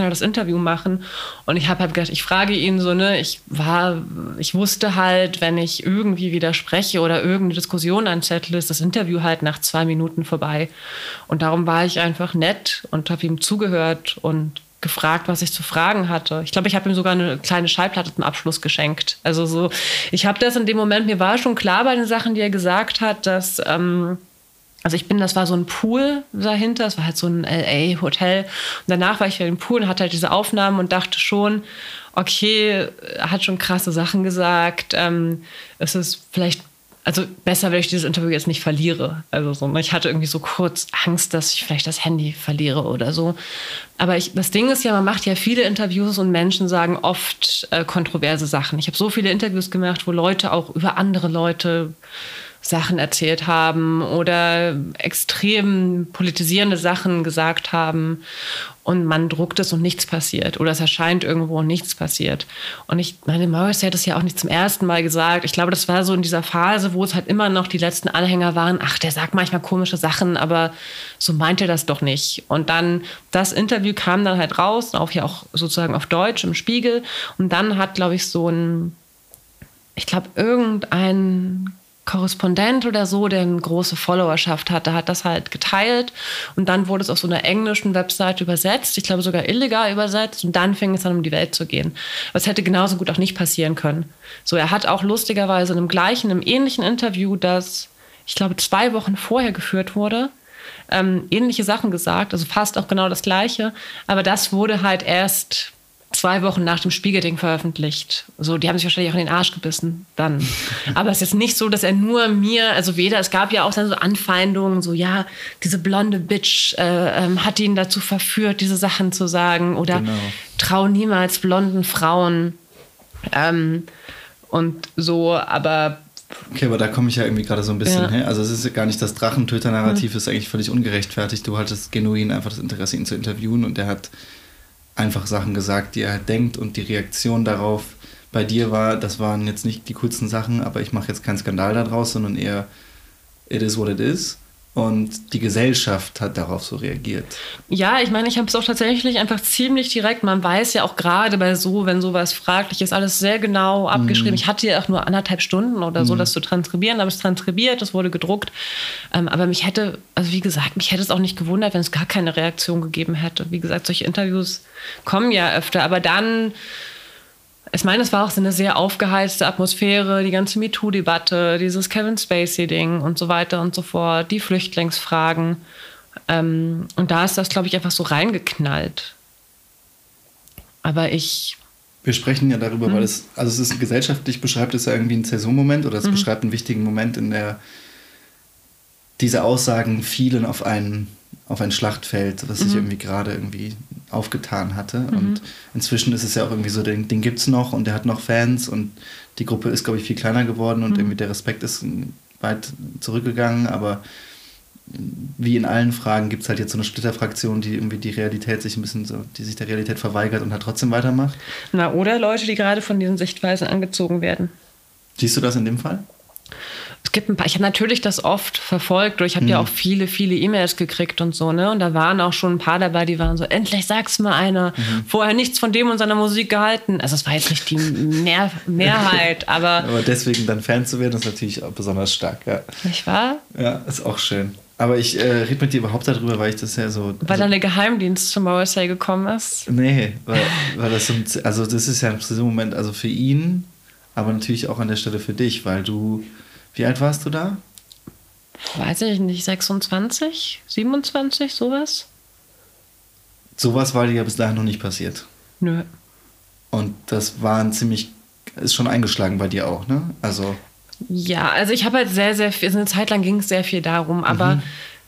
D: kann er das Interview machen. Und ich habe halt gedacht, ich frage ihn so, ne, ich wusste halt, wenn ich irgendwie widerspreche oder irgendeine Diskussion anzettle, ist das Interview halt nach 2 Minuten vorbei. Und darum war ich einfach nett und habe ihm zugehört und gefragt, was ich zu fragen hatte. Ich glaube, ich habe ihm sogar eine kleine Schallplatte zum Abschluss geschenkt. Also so, ich habe das in dem Moment, mir war schon klar bei den Sachen, die er gesagt hat, dass das war so ein Pool dahinter, das war halt so ein LA-Hotel. Und danach war ich in dem Pool und hatte halt diese Aufnahmen und dachte schon, okay, er hat schon krasse Sachen gesagt. Es ist vielleicht, also besser, wenn ich dieses Interview jetzt nicht verliere. Also so, ich hatte irgendwie so kurz Angst, dass ich vielleicht das Handy verliere oder so. Aber das Ding ist ja, man macht ja viele Interviews und Menschen sagen oft kontroverse Sachen. Ich habe so viele Interviews gemacht, wo Leute auch über andere Leute Sachen erzählt haben oder extrem politisierende Sachen gesagt haben und man druckt es und nichts passiert oder es erscheint irgendwo und nichts passiert. Und ich meine, Morrissey hat das ja auch nicht zum ersten Mal gesagt. Ich glaube, das war so in dieser Phase, wo es halt immer noch die letzten Anhänger waren, ach, der sagt manchmal komische Sachen, aber so meint er das doch nicht. Und dann, das Interview kam dann halt raus, ja auch sozusagen auf Deutsch im Spiegel. Und dann hat, glaube ich, irgendein Korrespondent oder so, der eine große Followerschaft hatte, hat das halt geteilt und dann wurde es auf so einer englischen Website übersetzt, ich glaube sogar illegal übersetzt und dann fing es an, um die Welt zu gehen. Was hätte genauso gut auch nicht passieren können. So, er hat auch lustigerweise in einem ähnlichen Interview, das, ich glaube, 2 Wochen vorher geführt wurde, ähnliche Sachen gesagt, also fast auch genau das Gleiche, aber das wurde halt erst 2 Wochen nach dem Spiegel-Ding veröffentlicht. So, die haben sich wahrscheinlich auch in den Arsch gebissen dann. Aber es ist jetzt nicht so, dass er nur mir, also es gab ja auch dann so Anfeindungen, so ja, diese blonde Bitch hat ihn dazu verführt, diese Sachen zu sagen oder genau. Trau niemals blonden Frauen und so, aber
A: okay, aber da komme ich ja irgendwie gerade so ein bisschen her. Also es ist ja gar nicht das Drachentöter-Narrativ, ist eigentlich völlig ungerechtfertigt. Du hattest genuin einfach das Interesse, ihn zu interviewen und er hat einfach Sachen gesagt, die er halt denkt und die Reaktion darauf bei dir war, das waren jetzt nicht die coolsten Sachen, aber ich mache jetzt keinen Skandal daraus, sondern eher it is what it is. Und die Gesellschaft hat darauf so reagiert.
D: Ja, ich meine, ich habe es auch tatsächlich einfach ziemlich direkt. Man weiß ja auch gerade wenn sowas fraglich ist, alles sehr genau abgeschrieben. Ich hatte ja auch nur 1,5 Stunden oder so, das zu transkribieren. Aber es transkribiert, es wurde gedruckt. Aber mich hätte es auch nicht gewundert, wenn es gar keine Reaktion gegeben hätte. Wie gesagt, solche Interviews kommen ja öfter. Aber dann, ich meine, es war auch so eine sehr aufgeheizte Atmosphäre, die ganze MeToo-Debatte, dieses Kevin Spacey-Ding und so weiter und so fort, die Flüchtlingsfragen. Und da ist das, glaube ich, einfach so reingeknallt. Aber
A: wir sprechen ja darüber, weil es ist gesellschaftlich beschreibt es ja irgendwie einen Zäsurmoment oder es beschreibt einen wichtigen Moment, in der diese Aussagen fielen auf ein Schlachtfeld, was sich irgendwie gerade irgendwie aufgetan hatte. Und inzwischen ist es ja auch irgendwie so, den gibt's noch und der hat noch Fans und die Gruppe ist, glaube ich, viel kleiner geworden und irgendwie der Respekt ist weit zurückgegangen, aber wie in allen Fragen gibt es halt jetzt so eine Splitterfraktion, die irgendwie die Realität sich die sich der Realität verweigert und halt trotzdem weitermacht.
D: Na, oder Leute, die gerade von diesen Sichtweisen angezogen werden.
A: Siehst du das in dem Fall?
D: Es gibt ein paar, ich habe natürlich das oft verfolgt, ich habe ja auch viele, viele E-Mails gekriegt und so, ne? Und da waren auch schon ein paar dabei, die waren so, endlich sag's mal einer, vorher nichts von dem und seiner Musik gehalten. Also es war jetzt nicht die Mehrheit, aber...
A: Aber deswegen dann Fan zu werden, ist natürlich auch besonders stark, ja.
D: Nicht wahr?
A: Ja, ist auch schön. Aber ich rede mit dir überhaupt darüber, weil ich das ja so...
D: Weil dann der Geheimdienst zu Morrissey gekommen ist?
A: Nee, weil das das ist ja im Moment, also für ihn, aber natürlich auch an der Stelle für dich, weil du... Wie alt warst du da?
D: Weiß ich nicht, 26, 27, sowas?
A: Sowas war dir ja bis dahin noch nicht passiert.
D: Nö.
A: Und das ist schon eingeschlagen bei dir auch, ne? Also...
D: Ja, also ich habe halt sehr, sehr viel, eine Zeit lang ging es sehr viel darum, aber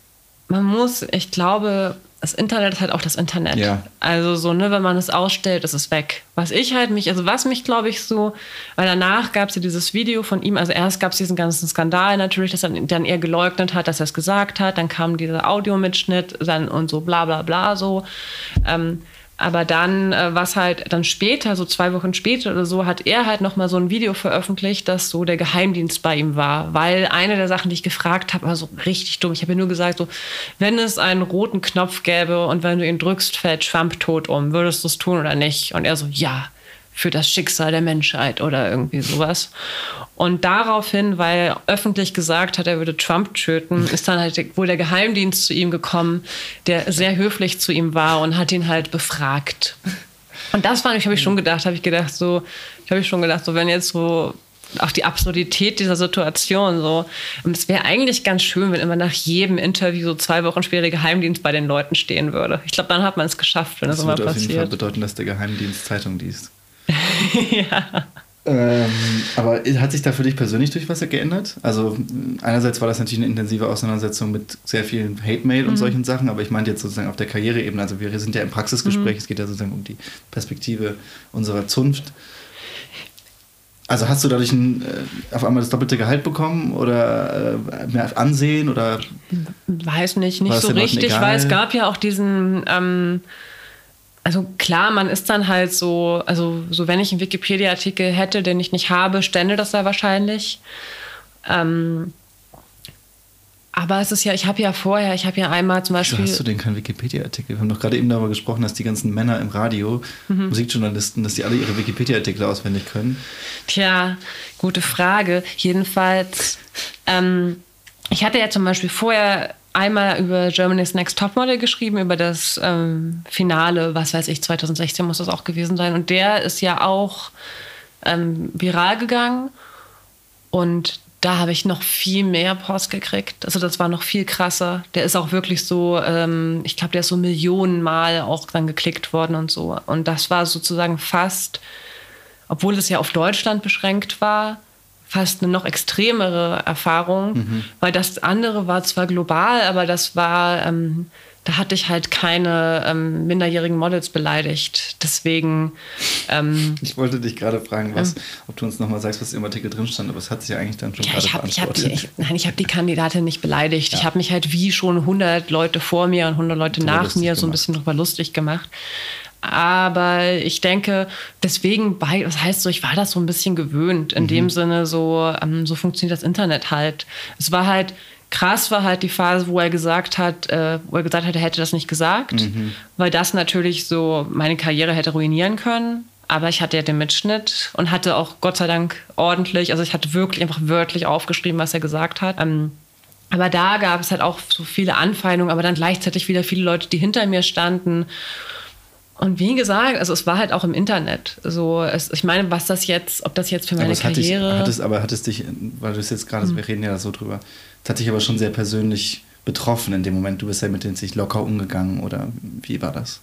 D: ich glaube, das Internet ist halt auch das Internet. Ja. Also so, ne, wenn man es ausstellt, ist es weg. Was mich, glaube ich, so, weil danach gab es ja dieses Video von ihm, also erst gab es diesen ganzen Skandal natürlich, dass dann er geleugnet hat, dass er es gesagt hat, dann kam dieser Audiomitschnitt und so bla bla bla so. Aber dann, was halt dann später, so 2 Wochen später oder so, hat er halt nochmal so ein Video veröffentlicht, dass so der Geheimdienst bei ihm war. Weil eine der Sachen, die ich gefragt habe, war so richtig dumm. Ich habe ja nur gesagt, so, wenn es einen roten Knopf gäbe und wenn du ihn drückst, fällt Trump tot um, würdest du es tun oder nicht? Und er so, ja, für das Schicksal der Menschheit oder irgendwie sowas. Und daraufhin, weil er öffentlich gesagt hat, er würde Trump töten, ist dann halt wohl der Geheimdienst zu ihm gekommen, der sehr höflich zu ihm war und hat ihn halt befragt. Und das habe ich schon gedacht, so, wenn jetzt so auch die Absurdität dieser Situation so, und es wäre eigentlich ganz schön, wenn immer nach jedem Interview so 2 Wochen später der Geheimdienst bei den Leuten stehen würde. Ich glaube, dann hat man es geschafft, wenn das immer passiert. Das würde auf jeden Fall
A: bedeuten, dass der Geheimdienst Zeitung liest.
D: Ja.
A: Aber hat sich da für dich persönlich durch was geändert? Also einerseits war das natürlich eine intensive Auseinandersetzung mit sehr vielen Hate-Mail und solchen Sachen, aber ich meinte jetzt sozusagen auf der Karriereebene, also wir sind ja im Praxisgespräch, es geht ja sozusagen um die Perspektive unserer Zunft. Also hast du dadurch auf einmal das doppelte Gehalt bekommen oder mehr Ansehen oder?
D: Weiß nicht so richtig, weil es gab ja auch diesen also klar, man ist dann halt so, also so wenn ich einen Wikipedia-Artikel hätte, den ich nicht habe, stände das da wahrscheinlich. Aber es ist ja, ich habe ja einmal zum Beispiel...
A: Wieso hast du denn keinen Wikipedia-Artikel? Wir haben doch gerade eben darüber gesprochen, dass die ganzen Männer im Radio, Musikjournalisten, dass die alle ihre Wikipedia-Artikel auswendig können.
D: Tja, gute Frage. Jedenfalls, ich hatte ja zum Beispiel vorher einmal über Germany's Next Topmodel geschrieben, über das Finale, was weiß ich, 2016 muss das auch gewesen sein. Und der ist ja auch viral gegangen. Und da habe ich noch viel mehr Post gekriegt. Also das war noch viel krasser. Der ist auch wirklich so, ich glaube, der ist so Millionenmal auch dann geklickt worden und so. Und das war sozusagen fast, obwohl es ja auf Deutschland beschränkt war, fast eine noch extremere Erfahrung, weil das andere war zwar global, aber das war, da hatte ich halt keine minderjährigen Models beleidigt. Deswegen...
A: ich wollte dich gerade fragen, ob du uns nochmal sagst, was im Artikel drin stand, aber es hat sich ja eigentlich dann schon gerade beantwortet.
D: Ich habe die Kandidatin nicht beleidigt. Ja. Ich habe mich halt wie schon 100 Leute vor mir und 100 Leute nach mir so ein bisschen drüber lustig gemacht. Aber ich denke, deswegen, das heißt so, ich war das so ein bisschen gewöhnt. In dem Sinne, so funktioniert das Internet halt. Es war halt, krass war halt die Phase, wo er gesagt hat, er hätte das nicht gesagt, weil das natürlich so meine Karriere hätte ruinieren können. Aber ich hatte ja den Mitschnitt und hatte auch Gott sei Dank ordentlich, also ich hatte wirklich einfach wörtlich aufgeschrieben, was er gesagt hat. Aber da gab es halt auch so viele Anfeindungen, aber dann gleichzeitig wieder viele Leute, die hinter mir standen. Und wie gesagt, also es war halt auch im Internet. So, ich meine, ob das jetzt für meine Karriere...
A: Hat es dich, weil du es jetzt gerade, wir reden ja so drüber, das hat dich aber schon sehr persönlich betroffen in dem Moment. Du bist ja mit denen sich locker umgegangen oder wie war das?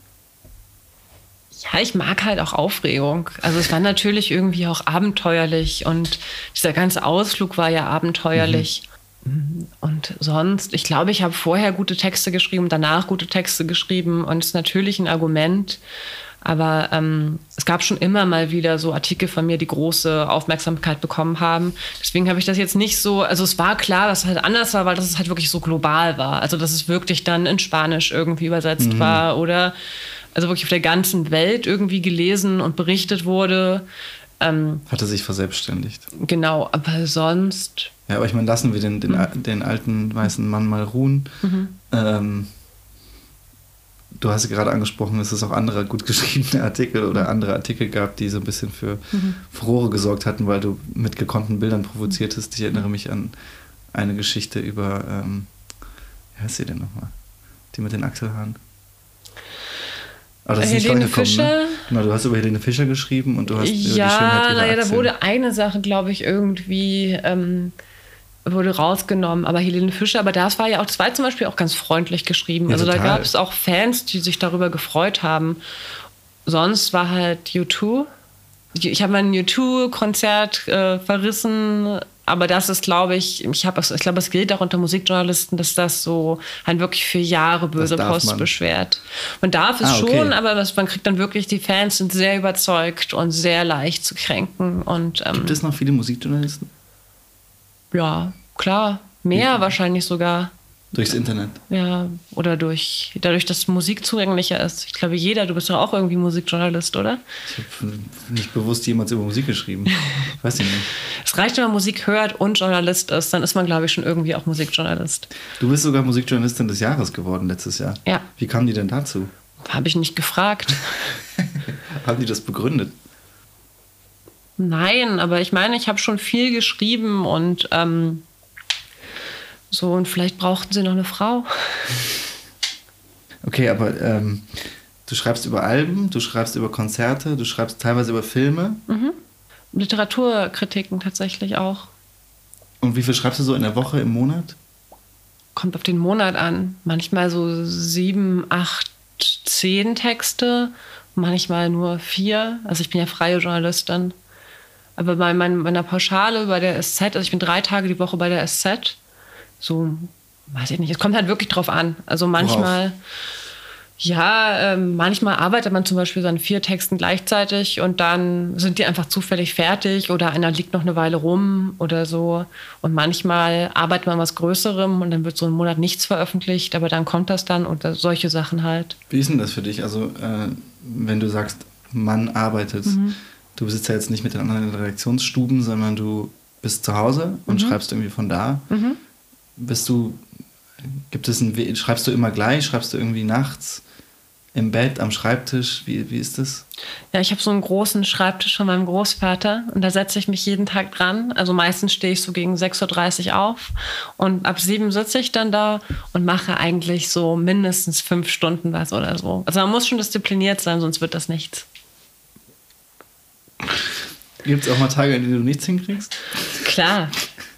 D: Ja, ich mag halt auch Aufregung. Also es war natürlich irgendwie auch abenteuerlich und dieser ganze Ausflug war ja abenteuerlich. Und sonst, ich glaube, ich habe vorher gute Texte geschrieben, danach gute Texte geschrieben und es ist natürlich ein Argument, aber es gab schon immer mal wieder so Artikel von mir, die große Aufmerksamkeit bekommen haben. Deswegen habe ich das jetzt nicht so, also es war klar, dass es halt anders war, weil das es halt wirklich so global war. Also dass es wirklich dann in Spanisch irgendwie übersetzt war oder also wirklich auf der ganzen Welt irgendwie gelesen und berichtet wurde.
A: Hatte sich verselbstständigt.
D: Genau, aber sonst...
A: Ja, aber ich meine, lassen wir den alten weißen Mann mal ruhen. Du hast ja gerade angesprochen, dass es auch andere gut geschriebene Artikel oder andere Artikel gab, die so ein bisschen für Furore gesorgt hatten, weil du mit gekonnten Bildern provoziertest. Ich erinnere mich an eine Geschichte über, wie heißt sie denn nochmal? Die mit den Achselhaaren. Aber das ist
D: Helene
A: nicht Fischer. Ne? Genau, du hast über Helene Fischer geschrieben und du hast über die Schönheit ihrer Achseln.
D: Da wurde eine Sache, glaube ich, irgendwie wurde rausgenommen, aber Helene Fischer, aber das war zum Beispiel auch ganz freundlich geschrieben. Ja, also total. Da gab es auch Fans, die sich darüber gefreut haben. Sonst war halt U2. Ich habe mein U2-Konzert verrissen, aber das ist, glaube ich, es gilt auch unter Musikjournalisten, dass das so halt wirklich für Jahre böse Post beschwert. Man darf es schon, aber man kriegt dann wirklich, die Fans sind sehr überzeugt und sehr leicht zu kränken. Und,
A: gibt es noch viele Musikjournalisten?
D: Ja, klar. Mehr wahrscheinlich sogar.
A: Durchs Internet.
D: Ja, oder dadurch, dass Musik zugänglicher ist. Ich glaube, du bist doch auch irgendwie Musikjournalist, oder?
A: Ich habe nicht bewusst jemals über Musik geschrieben. Weiß ich nicht.
D: Es reicht, wenn man Musik hört und Journalist ist, dann ist man, glaube ich, schon irgendwie auch Musikjournalist.
A: Du bist sogar Musikjournalistin des Jahres geworden letztes Jahr.
D: Ja.
A: Wie kamen die denn dazu?
D: Habe ich nicht gefragt.
A: Haben die das begründet?
D: Nein, aber ich meine, ich habe schon viel geschrieben und und vielleicht brauchten sie noch eine Frau.
A: Okay, aber du schreibst über Alben, du schreibst über Konzerte, du schreibst teilweise über Filme.
D: Mhm. Literaturkritiken tatsächlich auch.
A: Und wie viel schreibst du so in der Woche, im Monat?
D: Kommt auf den Monat an. Manchmal so 7, 8, 10 Texte, manchmal nur 4. Also ich bin ja freie Journalistin. Aber bei meiner Pauschale bei der SZ, also ich bin 3 Tage die Woche bei der SZ, so, weiß ich nicht, es kommt halt wirklich drauf an. Also manchmal, manchmal arbeitet man zum Beispiel so an 4 Texten gleichzeitig und dann sind die einfach zufällig fertig oder einer liegt noch eine Weile rum oder so. Und manchmal arbeitet man an was Größerem und dann wird so einen Monat nichts veröffentlicht, aber dann kommt das dann und solche Sachen halt.
A: Wie ist denn das für dich? Also wenn du sagst, man arbeitet, du sitzt ja jetzt nicht mit den anderen Redaktionsstuben, sondern du bist zu Hause und schreibst irgendwie von da. Schreibst du immer gleich? Schreibst du irgendwie nachts im Bett, am Schreibtisch? Wie ist das?
D: Ja, ich habe so einen großen Schreibtisch von meinem Großvater und da setze ich mich jeden Tag dran. Also meistens stehe ich so gegen 6.30 Uhr auf und ab 7 sitze ich dann da und mache eigentlich so mindestens 5 Stunden was oder so. Also man muss schon diszipliniert sein, sonst wird das nichts.
A: Gibt es auch mal Tage, in denen du nichts hinkriegst?
D: Klar.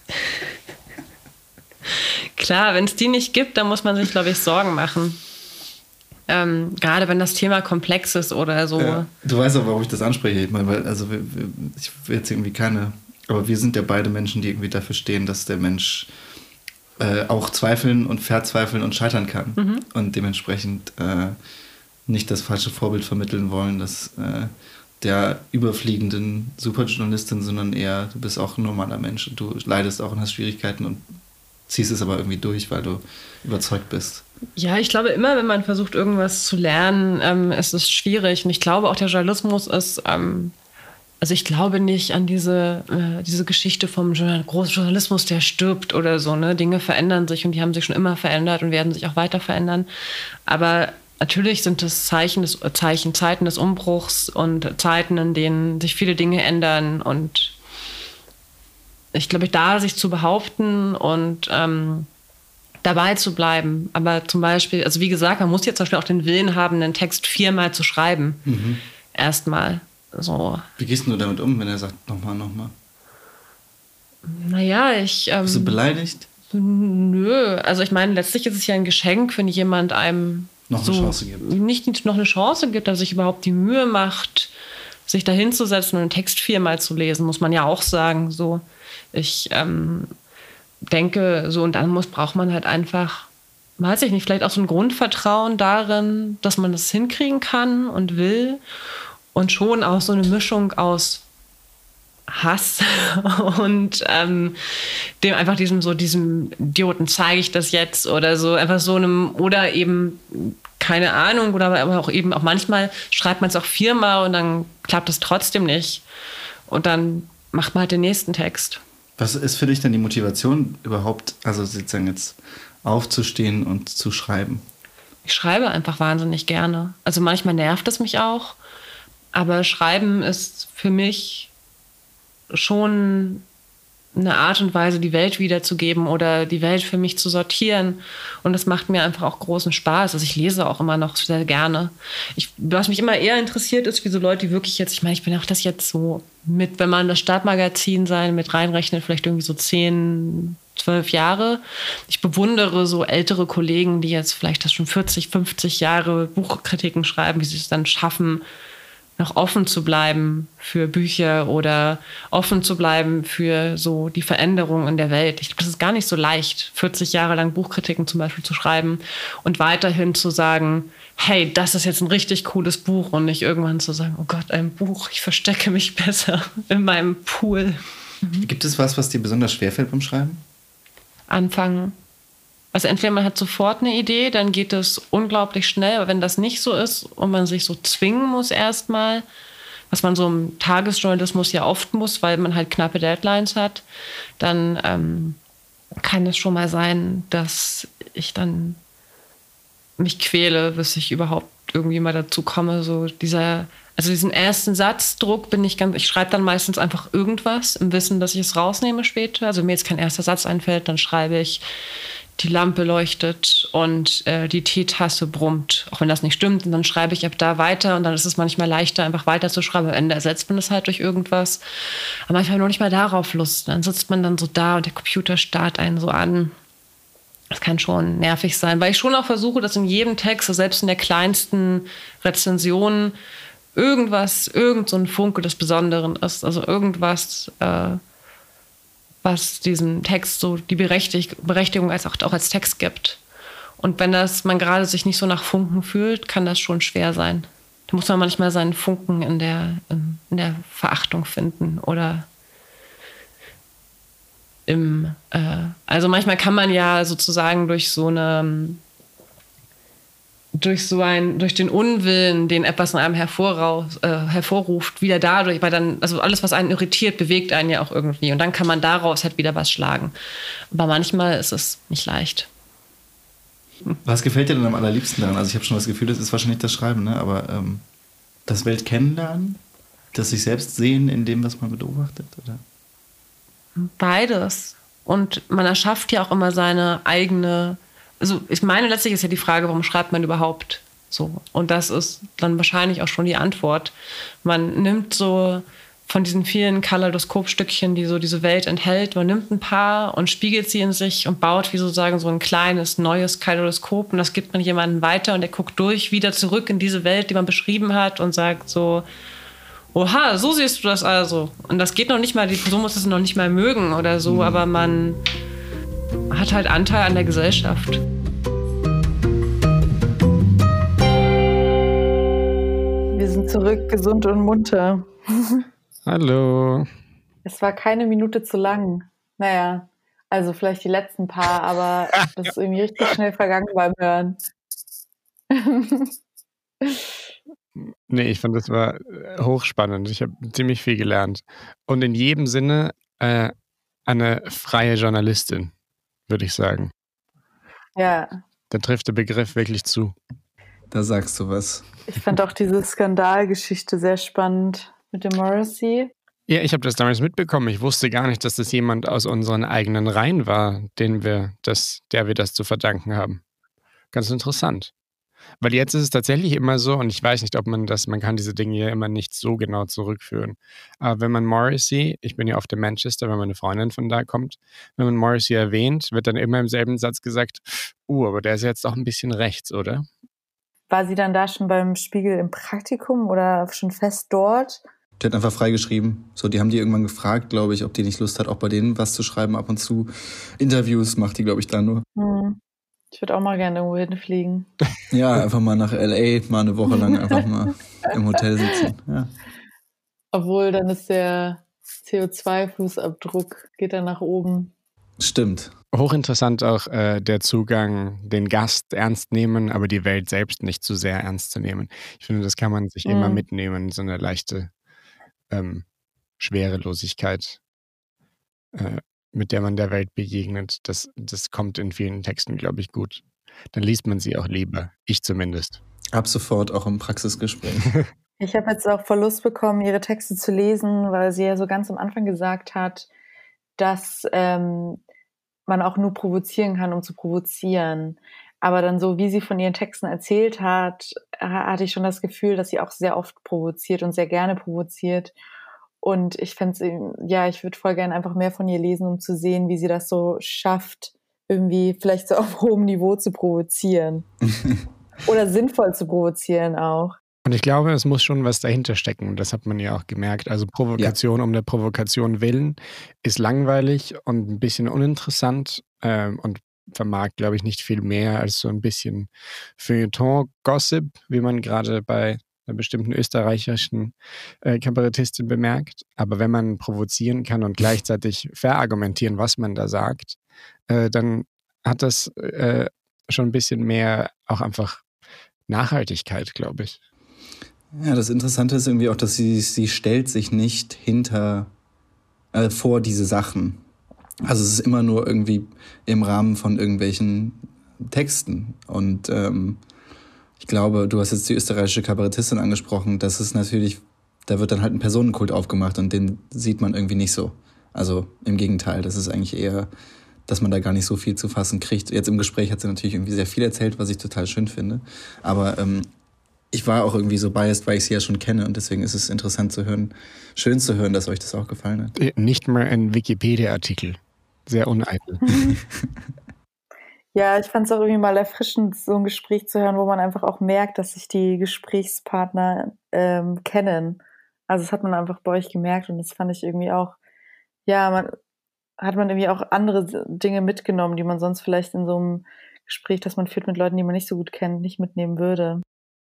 D: Klar, wenn es die nicht gibt, dann muss man sich, glaube ich, Sorgen machen. Gerade wenn das Thema komplex ist oder so.
A: Ja, du weißt auch, warum ich das anspreche. Ich meine, weil, also ich will jetzt irgendwie aber wir sind ja beide Menschen, die irgendwie dafür stehen, dass der Mensch auch zweifeln und verzweifeln und scheitern kann. Und dementsprechend nicht das falsche Vorbild vermitteln wollen, dass der überfliegenden Superjournalistin, sondern eher, du bist auch ein normaler Mensch und du leidest auch und hast Schwierigkeiten und ziehst es aber irgendwie durch, weil du überzeugt bist.
D: Ja, ich glaube immer, wenn man versucht, irgendwas zu lernen, ist es schwierig. Und ich glaube auch, der Journalismus ist, also ich glaube nicht an diese Geschichte vom Großjournalismus, der stirbt oder so. Ne? Dinge verändern sich und die haben sich schon immer verändert und werden sich auch weiter verändern. Aber natürlich sind es Zeiten des Umbruchs und Zeiten, in denen sich viele Dinge ändern und ich glaube, da sich zu behaupten und dabei zu bleiben. Aber zum Beispiel, also wie gesagt, man muss jetzt zum Beispiel auch den Willen haben, einen Text 4-mal zu schreiben. Erstmal. So.
A: Wie gehst du damit um, wenn er sagt, nochmal?
D: Naja,
A: bist du beleidigt?
D: Nö. Also ich meine, letztlich ist es ja ein Geschenk, wenn jemand einem
A: noch eine Chance gibt.
D: Nicht noch eine Chance gibt, dass sich überhaupt die Mühe macht, sich da hinzusetzen und einen Text 4-mal zu lesen, muss man ja auch sagen. So. Ich denke, so und dann braucht man halt einfach, weiß ich nicht, vielleicht auch so ein Grundvertrauen darin, dass man das hinkriegen kann und will und schon auch so eine Mischung aus Hass und dem einfach diesem Idioten zeige ich das jetzt oder so einfach so einem oder eben keine Ahnung oder aber auch eben auch manchmal schreibt man es auch 4-mal und dann klappt es trotzdem nicht und dann macht man halt den nächsten Text.
A: Was ist für dich denn die Motivation überhaupt, also sozusagen jetzt aufzustehen und zu schreiben?
D: Ich schreibe einfach wahnsinnig gerne. Also manchmal nervt es mich auch, aber Schreiben ist für mich schon eine Art und Weise, die Welt wiederzugeben oder die Welt für mich zu sortieren. Und das macht mir einfach auch großen Spaß. Also ich lese auch immer noch sehr gerne. Was mich immer eher interessiert, ist, wie so Leute, die wirklich jetzt, ich meine, ich bin auch das jetzt so mit, wenn man das Stadtmagazin mit reinrechnet, vielleicht irgendwie so 10, 12 Jahre. Ich bewundere so ältere Kollegen, die jetzt vielleicht das schon 40, 50 Jahre Buchkritiken schreiben, wie sie es dann schaffen, noch offen zu bleiben für Bücher oder offen zu bleiben für so die Veränderungen in der Welt. Ich glaube, das ist gar nicht so leicht, 40 Jahre lang Buchkritiken zum Beispiel zu schreiben und weiterhin zu sagen, hey, das ist jetzt ein richtig cooles Buch und nicht irgendwann zu sagen, oh Gott, ein Buch, ich verstecke mich besser in meinem Pool.
A: Gibt es was dir besonders schwerfällt beim Schreiben?
D: Anfangen. Also entweder man hat sofort eine Idee, dann geht es unglaublich schnell, aber wenn das nicht so ist und man sich so zwingen muss erstmal, was man so im Tagesjournalismus ja oft muss, weil man halt knappe Deadlines hat, dann kann es schon mal sein, dass ich dann mich quäle, bis ich überhaupt irgendwie mal dazu komme, diesen ersten Satzdruck ich schreibe dann meistens einfach irgendwas im Wissen, dass ich es rausnehme später. Also wenn mir jetzt kein erster Satz einfällt, dann schreibe ich, die Lampe leuchtet und die Teetasse brummt, auch wenn das nicht stimmt. Und dann schreibe ich ab da weiter und dann ist es manchmal leichter, einfach weiterzuschreiben. Am Ende ersetzt man das halt durch irgendwas. Aber manchmal noch nicht mal darauf Lust. Dann sitzt man dann so da und der Computer starrt einen so an. Das kann schon nervig sein, weil ich schon auch versuche, dass in jedem Text, also selbst in der kleinsten Rezension, irgend so ein Funke des Besonderen ist. Also irgendwas, was diesem Text so die Berechtigung auch als Text gibt. Und wenn man gerade sich nicht so nach Funken fühlt, kann das schon schwer sein. Da muss man manchmal seinen Funken in der Verachtung finden oder also manchmal kann man ja sozusagen durch den Unwillen, den etwas in einem hervorruft, wieder dadurch, weil dann, also alles, was einen irritiert, bewegt einen ja auch irgendwie. Und dann kann man daraus halt wieder was schlagen. Aber manchmal ist es nicht leicht.
A: Was gefällt dir denn am allerliebsten daran? Also ich habe schon das Gefühl, das ist wahrscheinlich das Schreiben, ne? Aber das Welt kennenlernen, das sich selbst sehen in dem, was man beobachtet, oder?
D: Beides. Und man erschafft ja auch immer seine eigene. Also ich meine, letztlich ist ja die Frage, warum schreibt man überhaupt so? Und das ist dann wahrscheinlich auch schon die Antwort. Man nimmt so von diesen vielen Kaleidoskopstückchen, die so diese Welt enthält, man nimmt ein paar und spiegelt sie in sich und baut wie sozusagen so ein kleines, neues Kaleidoskop und das gibt man jemandem weiter und der guckt wieder zurück in diese Welt, die man beschrieben hat und sagt so, oha, so siehst du das also. Und das geht noch nicht mal, die Person muss es noch nicht mal mögen oder so, aber man hat halt Anteil an der Gesellschaft.
B: Wir sind zurück, gesund und munter.
C: Hallo.
B: Es war keine Minute zu lang. Naja, also vielleicht die letzten paar, aber das ist irgendwie richtig schnell vergangen beim Hören.
C: Nee, ich fand, das war hochspannend. Ich habe ziemlich viel gelernt. Und in jedem Sinne eine freie Journalistin, würde ich sagen.
B: Ja.
C: Da trifft der Begriff wirklich zu.
A: Da sagst du was.
B: Ich fand auch diese Skandalgeschichte sehr spannend mit dem Morrissey.
C: Ja, ich habe das damals mitbekommen. Ich wusste gar nicht, dass das jemand aus unseren eigenen Reihen war, der wir das zu verdanken haben. Ganz interessant. Weil jetzt ist es tatsächlich immer so, und ich weiß nicht, ob man kann diese Dinge ja immer nicht so genau zurückführen. Aber wenn man Morrissey, ich bin ja oft in Manchester, wenn meine Freundin von da kommt, wenn man Morrissey erwähnt, wird dann immer im selben Satz gesagt, aber der ist jetzt auch ein bisschen rechts, oder?
B: War sie dann da schon beim Spiegel im Praktikum oder schon fest dort?
A: Die hat einfach freigeschrieben. So, die haben die irgendwann gefragt, glaube ich, ob die nicht Lust hat, auch bei denen was zu schreiben ab und zu. Interviews macht die, glaube ich, da nur.
B: Ich würde auch mal gerne irgendwo hinfliegen.
A: Ja, einfach mal nach L.A., mal eine Woche lang einfach mal im Hotel sitzen. Ja.
B: Obwohl, dann ist der CO2-Fußabdruck, geht dann nach oben.
A: Stimmt.
C: Hochinteressant auch der Zugang, den Gast ernst nehmen, aber die Welt selbst nicht zu sehr ernst zu nehmen. Ich finde, das kann man sich immer mitnehmen, so eine leichte Schwerelosigkeit, mit der man der Welt begegnet. Das kommt in vielen Texten, glaube ich, gut. Dann liest man sie auch lieber. Ich zumindest.
A: Ab sofort auch im Praxisgespräch.
B: Ich habe jetzt auch voll Lust bekommen, ihre Texte zu lesen, weil sie ja so ganz am Anfang gesagt hat, dass man auch nur provozieren kann, um zu provozieren. Aber dann so, wie sie von ihren Texten erzählt hat, hatte ich schon das Gefühl, dass sie auch sehr oft provoziert und sehr gerne provoziert. Und ich fände ich würde voll gerne einfach mehr von ihr lesen, um zu sehen, wie sie das so schafft, irgendwie vielleicht so auf hohem Niveau zu provozieren. Oder sinnvoll zu provozieren auch.
C: Und ich glaube, es muss schon was dahinter stecken. Das hat man ja auch gemerkt. Also Provokation um der Provokation willen ist langweilig und ein bisschen uninteressant und vermag, glaube ich, nicht viel mehr als so ein bisschen Feuilleton-Gossip, wie man gerade bei einer bestimmten österreichischen Kabarettistin bemerkt. Aber wenn man provozieren kann und gleichzeitig verargumentieren, was man da sagt, dann hat das schon ein bisschen mehr auch einfach Nachhaltigkeit, glaube ich.
A: Ja, das Interessante ist irgendwie auch, dass sie stellt sich nicht vor diese Sachen. Also es ist immer nur irgendwie im Rahmen von irgendwelchen Texten. Und ich glaube, du hast jetzt die österreichische Kabarettistin angesprochen, das ist natürlich, da wird dann halt ein Personenkult aufgemacht und den sieht man irgendwie nicht so. Also im Gegenteil, das ist eigentlich eher, dass man da gar nicht so viel zu fassen kriegt. Jetzt im Gespräch hat sie natürlich irgendwie sehr viel erzählt, was ich total schön finde. Aber ich war auch irgendwie so biased, weil ich sie ja schon kenne und deswegen ist es interessant zu hören, schön zu hören, dass euch das auch gefallen hat.
C: Nicht mal ein Wikipedia-Artikel. Sehr uneitel.
B: Ja, ich fand es auch irgendwie mal erfrischend, so ein Gespräch zu hören, wo man einfach auch merkt, dass sich die Gesprächspartner kennen. Also das hat man einfach bei euch gemerkt und das fand ich irgendwie auch, ja, hat man irgendwie auch andere Dinge mitgenommen, die man sonst vielleicht in so einem Gespräch, das man führt mit Leuten, die man nicht so gut kennt, nicht mitnehmen würde.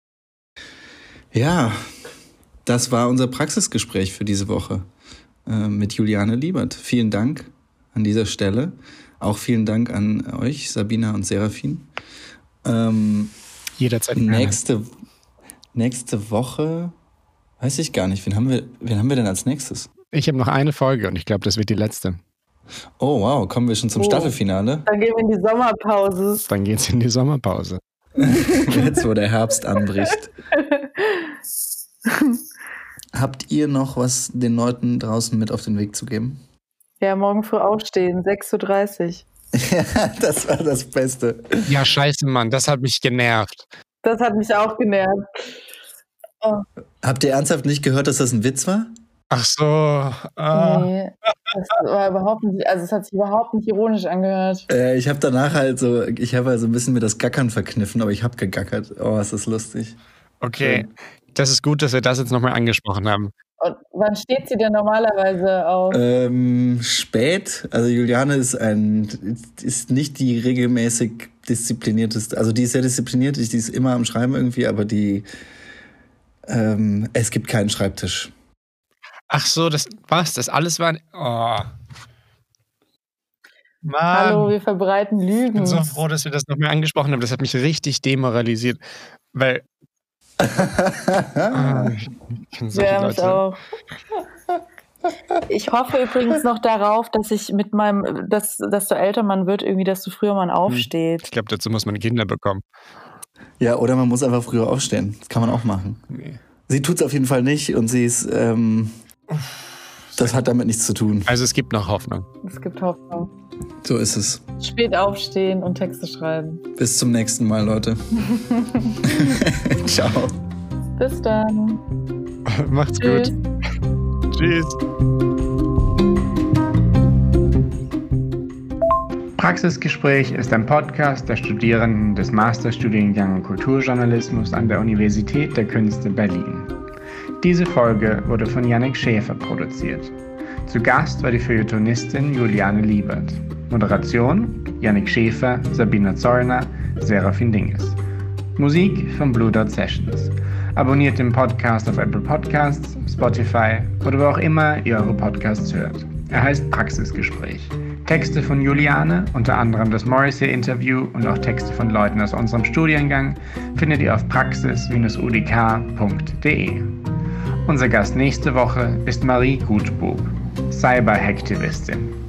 A: Ja, das war unser Praxisgespräch für diese Woche mit Juliane Liebert. Vielen Dank an dieser Stelle. Auch vielen Dank an euch, Sabina und Serafin.
C: Jederzeit.
A: Nächste Woche, weiß ich gar nicht, wen haben wir denn als nächstes?
C: Ich habe noch eine Folge und ich glaube, das wird die letzte.
A: Oh wow, kommen wir schon zum Staffelfinale?
B: Dann gehen wir in die Sommerpause.
C: Dann geht's in die Sommerpause.
A: Jetzt, wo der Herbst anbricht. Habt ihr noch was den Leuten draußen mit auf den Weg zu geben?
B: Ja, morgen früh aufstehen, 6:30 Uhr.
A: Ja, das war das Beste.
C: Ja, scheiße, Mann, das hat mich genervt.
B: Das hat mich auch genervt. Oh.
A: Habt ihr ernsthaft nicht gehört, dass das ein Witz war?
C: Ach so.
B: Nee, das war überhaupt nicht, also es hat sich überhaupt nicht ironisch angehört.
A: Ich habe danach halt so, ich habe halt so ein bisschen mir das Gackern verkniffen, aber ich habe gegackert. Oh, ist das lustig.
C: Okay, schön. Das ist gut, dass wir das jetzt nochmal angesprochen haben.
B: Und wann steht sie denn normalerweise auf?
A: Spät. Also Juliane ist nicht die regelmäßig disziplinierteste. Also die ist sehr diszipliniert, die ist immer am Schreiben irgendwie, aber es gibt keinen Schreibtisch.
C: Ach so, das alles war... Oh. Mann.
B: Hallo, wir verbreiten Lügen.
C: Ich bin so froh, dass wir das nochmal angesprochen haben. Das hat mich richtig demoralisiert, weil...
B: Ja, mich auch. Ich hoffe übrigens noch darauf, dass ich mit dass du älter man wird, irgendwie, dass du früher mal aufsteht.
C: Ich glaube, dazu muss man Kinder bekommen.
A: Ja, oder man muss einfach früher aufstehen. Das kann man auch machen. Nee. Sie tut's auf jeden Fall nicht und sie ist, das hat damit nichts zu tun.
C: Also es gibt noch Hoffnung.
B: Es gibt Hoffnung.
A: So ist es.
B: Spät aufstehen und Texte schreiben.
A: Bis zum nächsten Mal, Leute. Ciao.
B: Bis dann.
C: Macht's gut. Tschüss.
E: Praxisgespräch ist ein Podcast der Studierenden des Masterstudiengang Kulturjournalismus an der Universität der Künste Berlin. Diese Folge wurde von Yannick Schäfer produziert. Zu Gast war die Feuilletonistin Juliane Liebert. Moderation Yannick Schäfer, Sabina Zollner, Serafin Dinges. Musik von Blue Dot Sessions. Abonniert den Podcast auf Apple Podcasts, Spotify oder wo auch immer ihr eure Podcasts hört. Er heißt Praxisgespräch. Texte von Juliane, unter anderem das Morrissey-Interview und auch Texte von Leuten aus unserem Studiengang, findet ihr auf praxis-udk.de. Unser Gast nächste Woche ist Marie Gutbub, Cyber-Hacktivistin.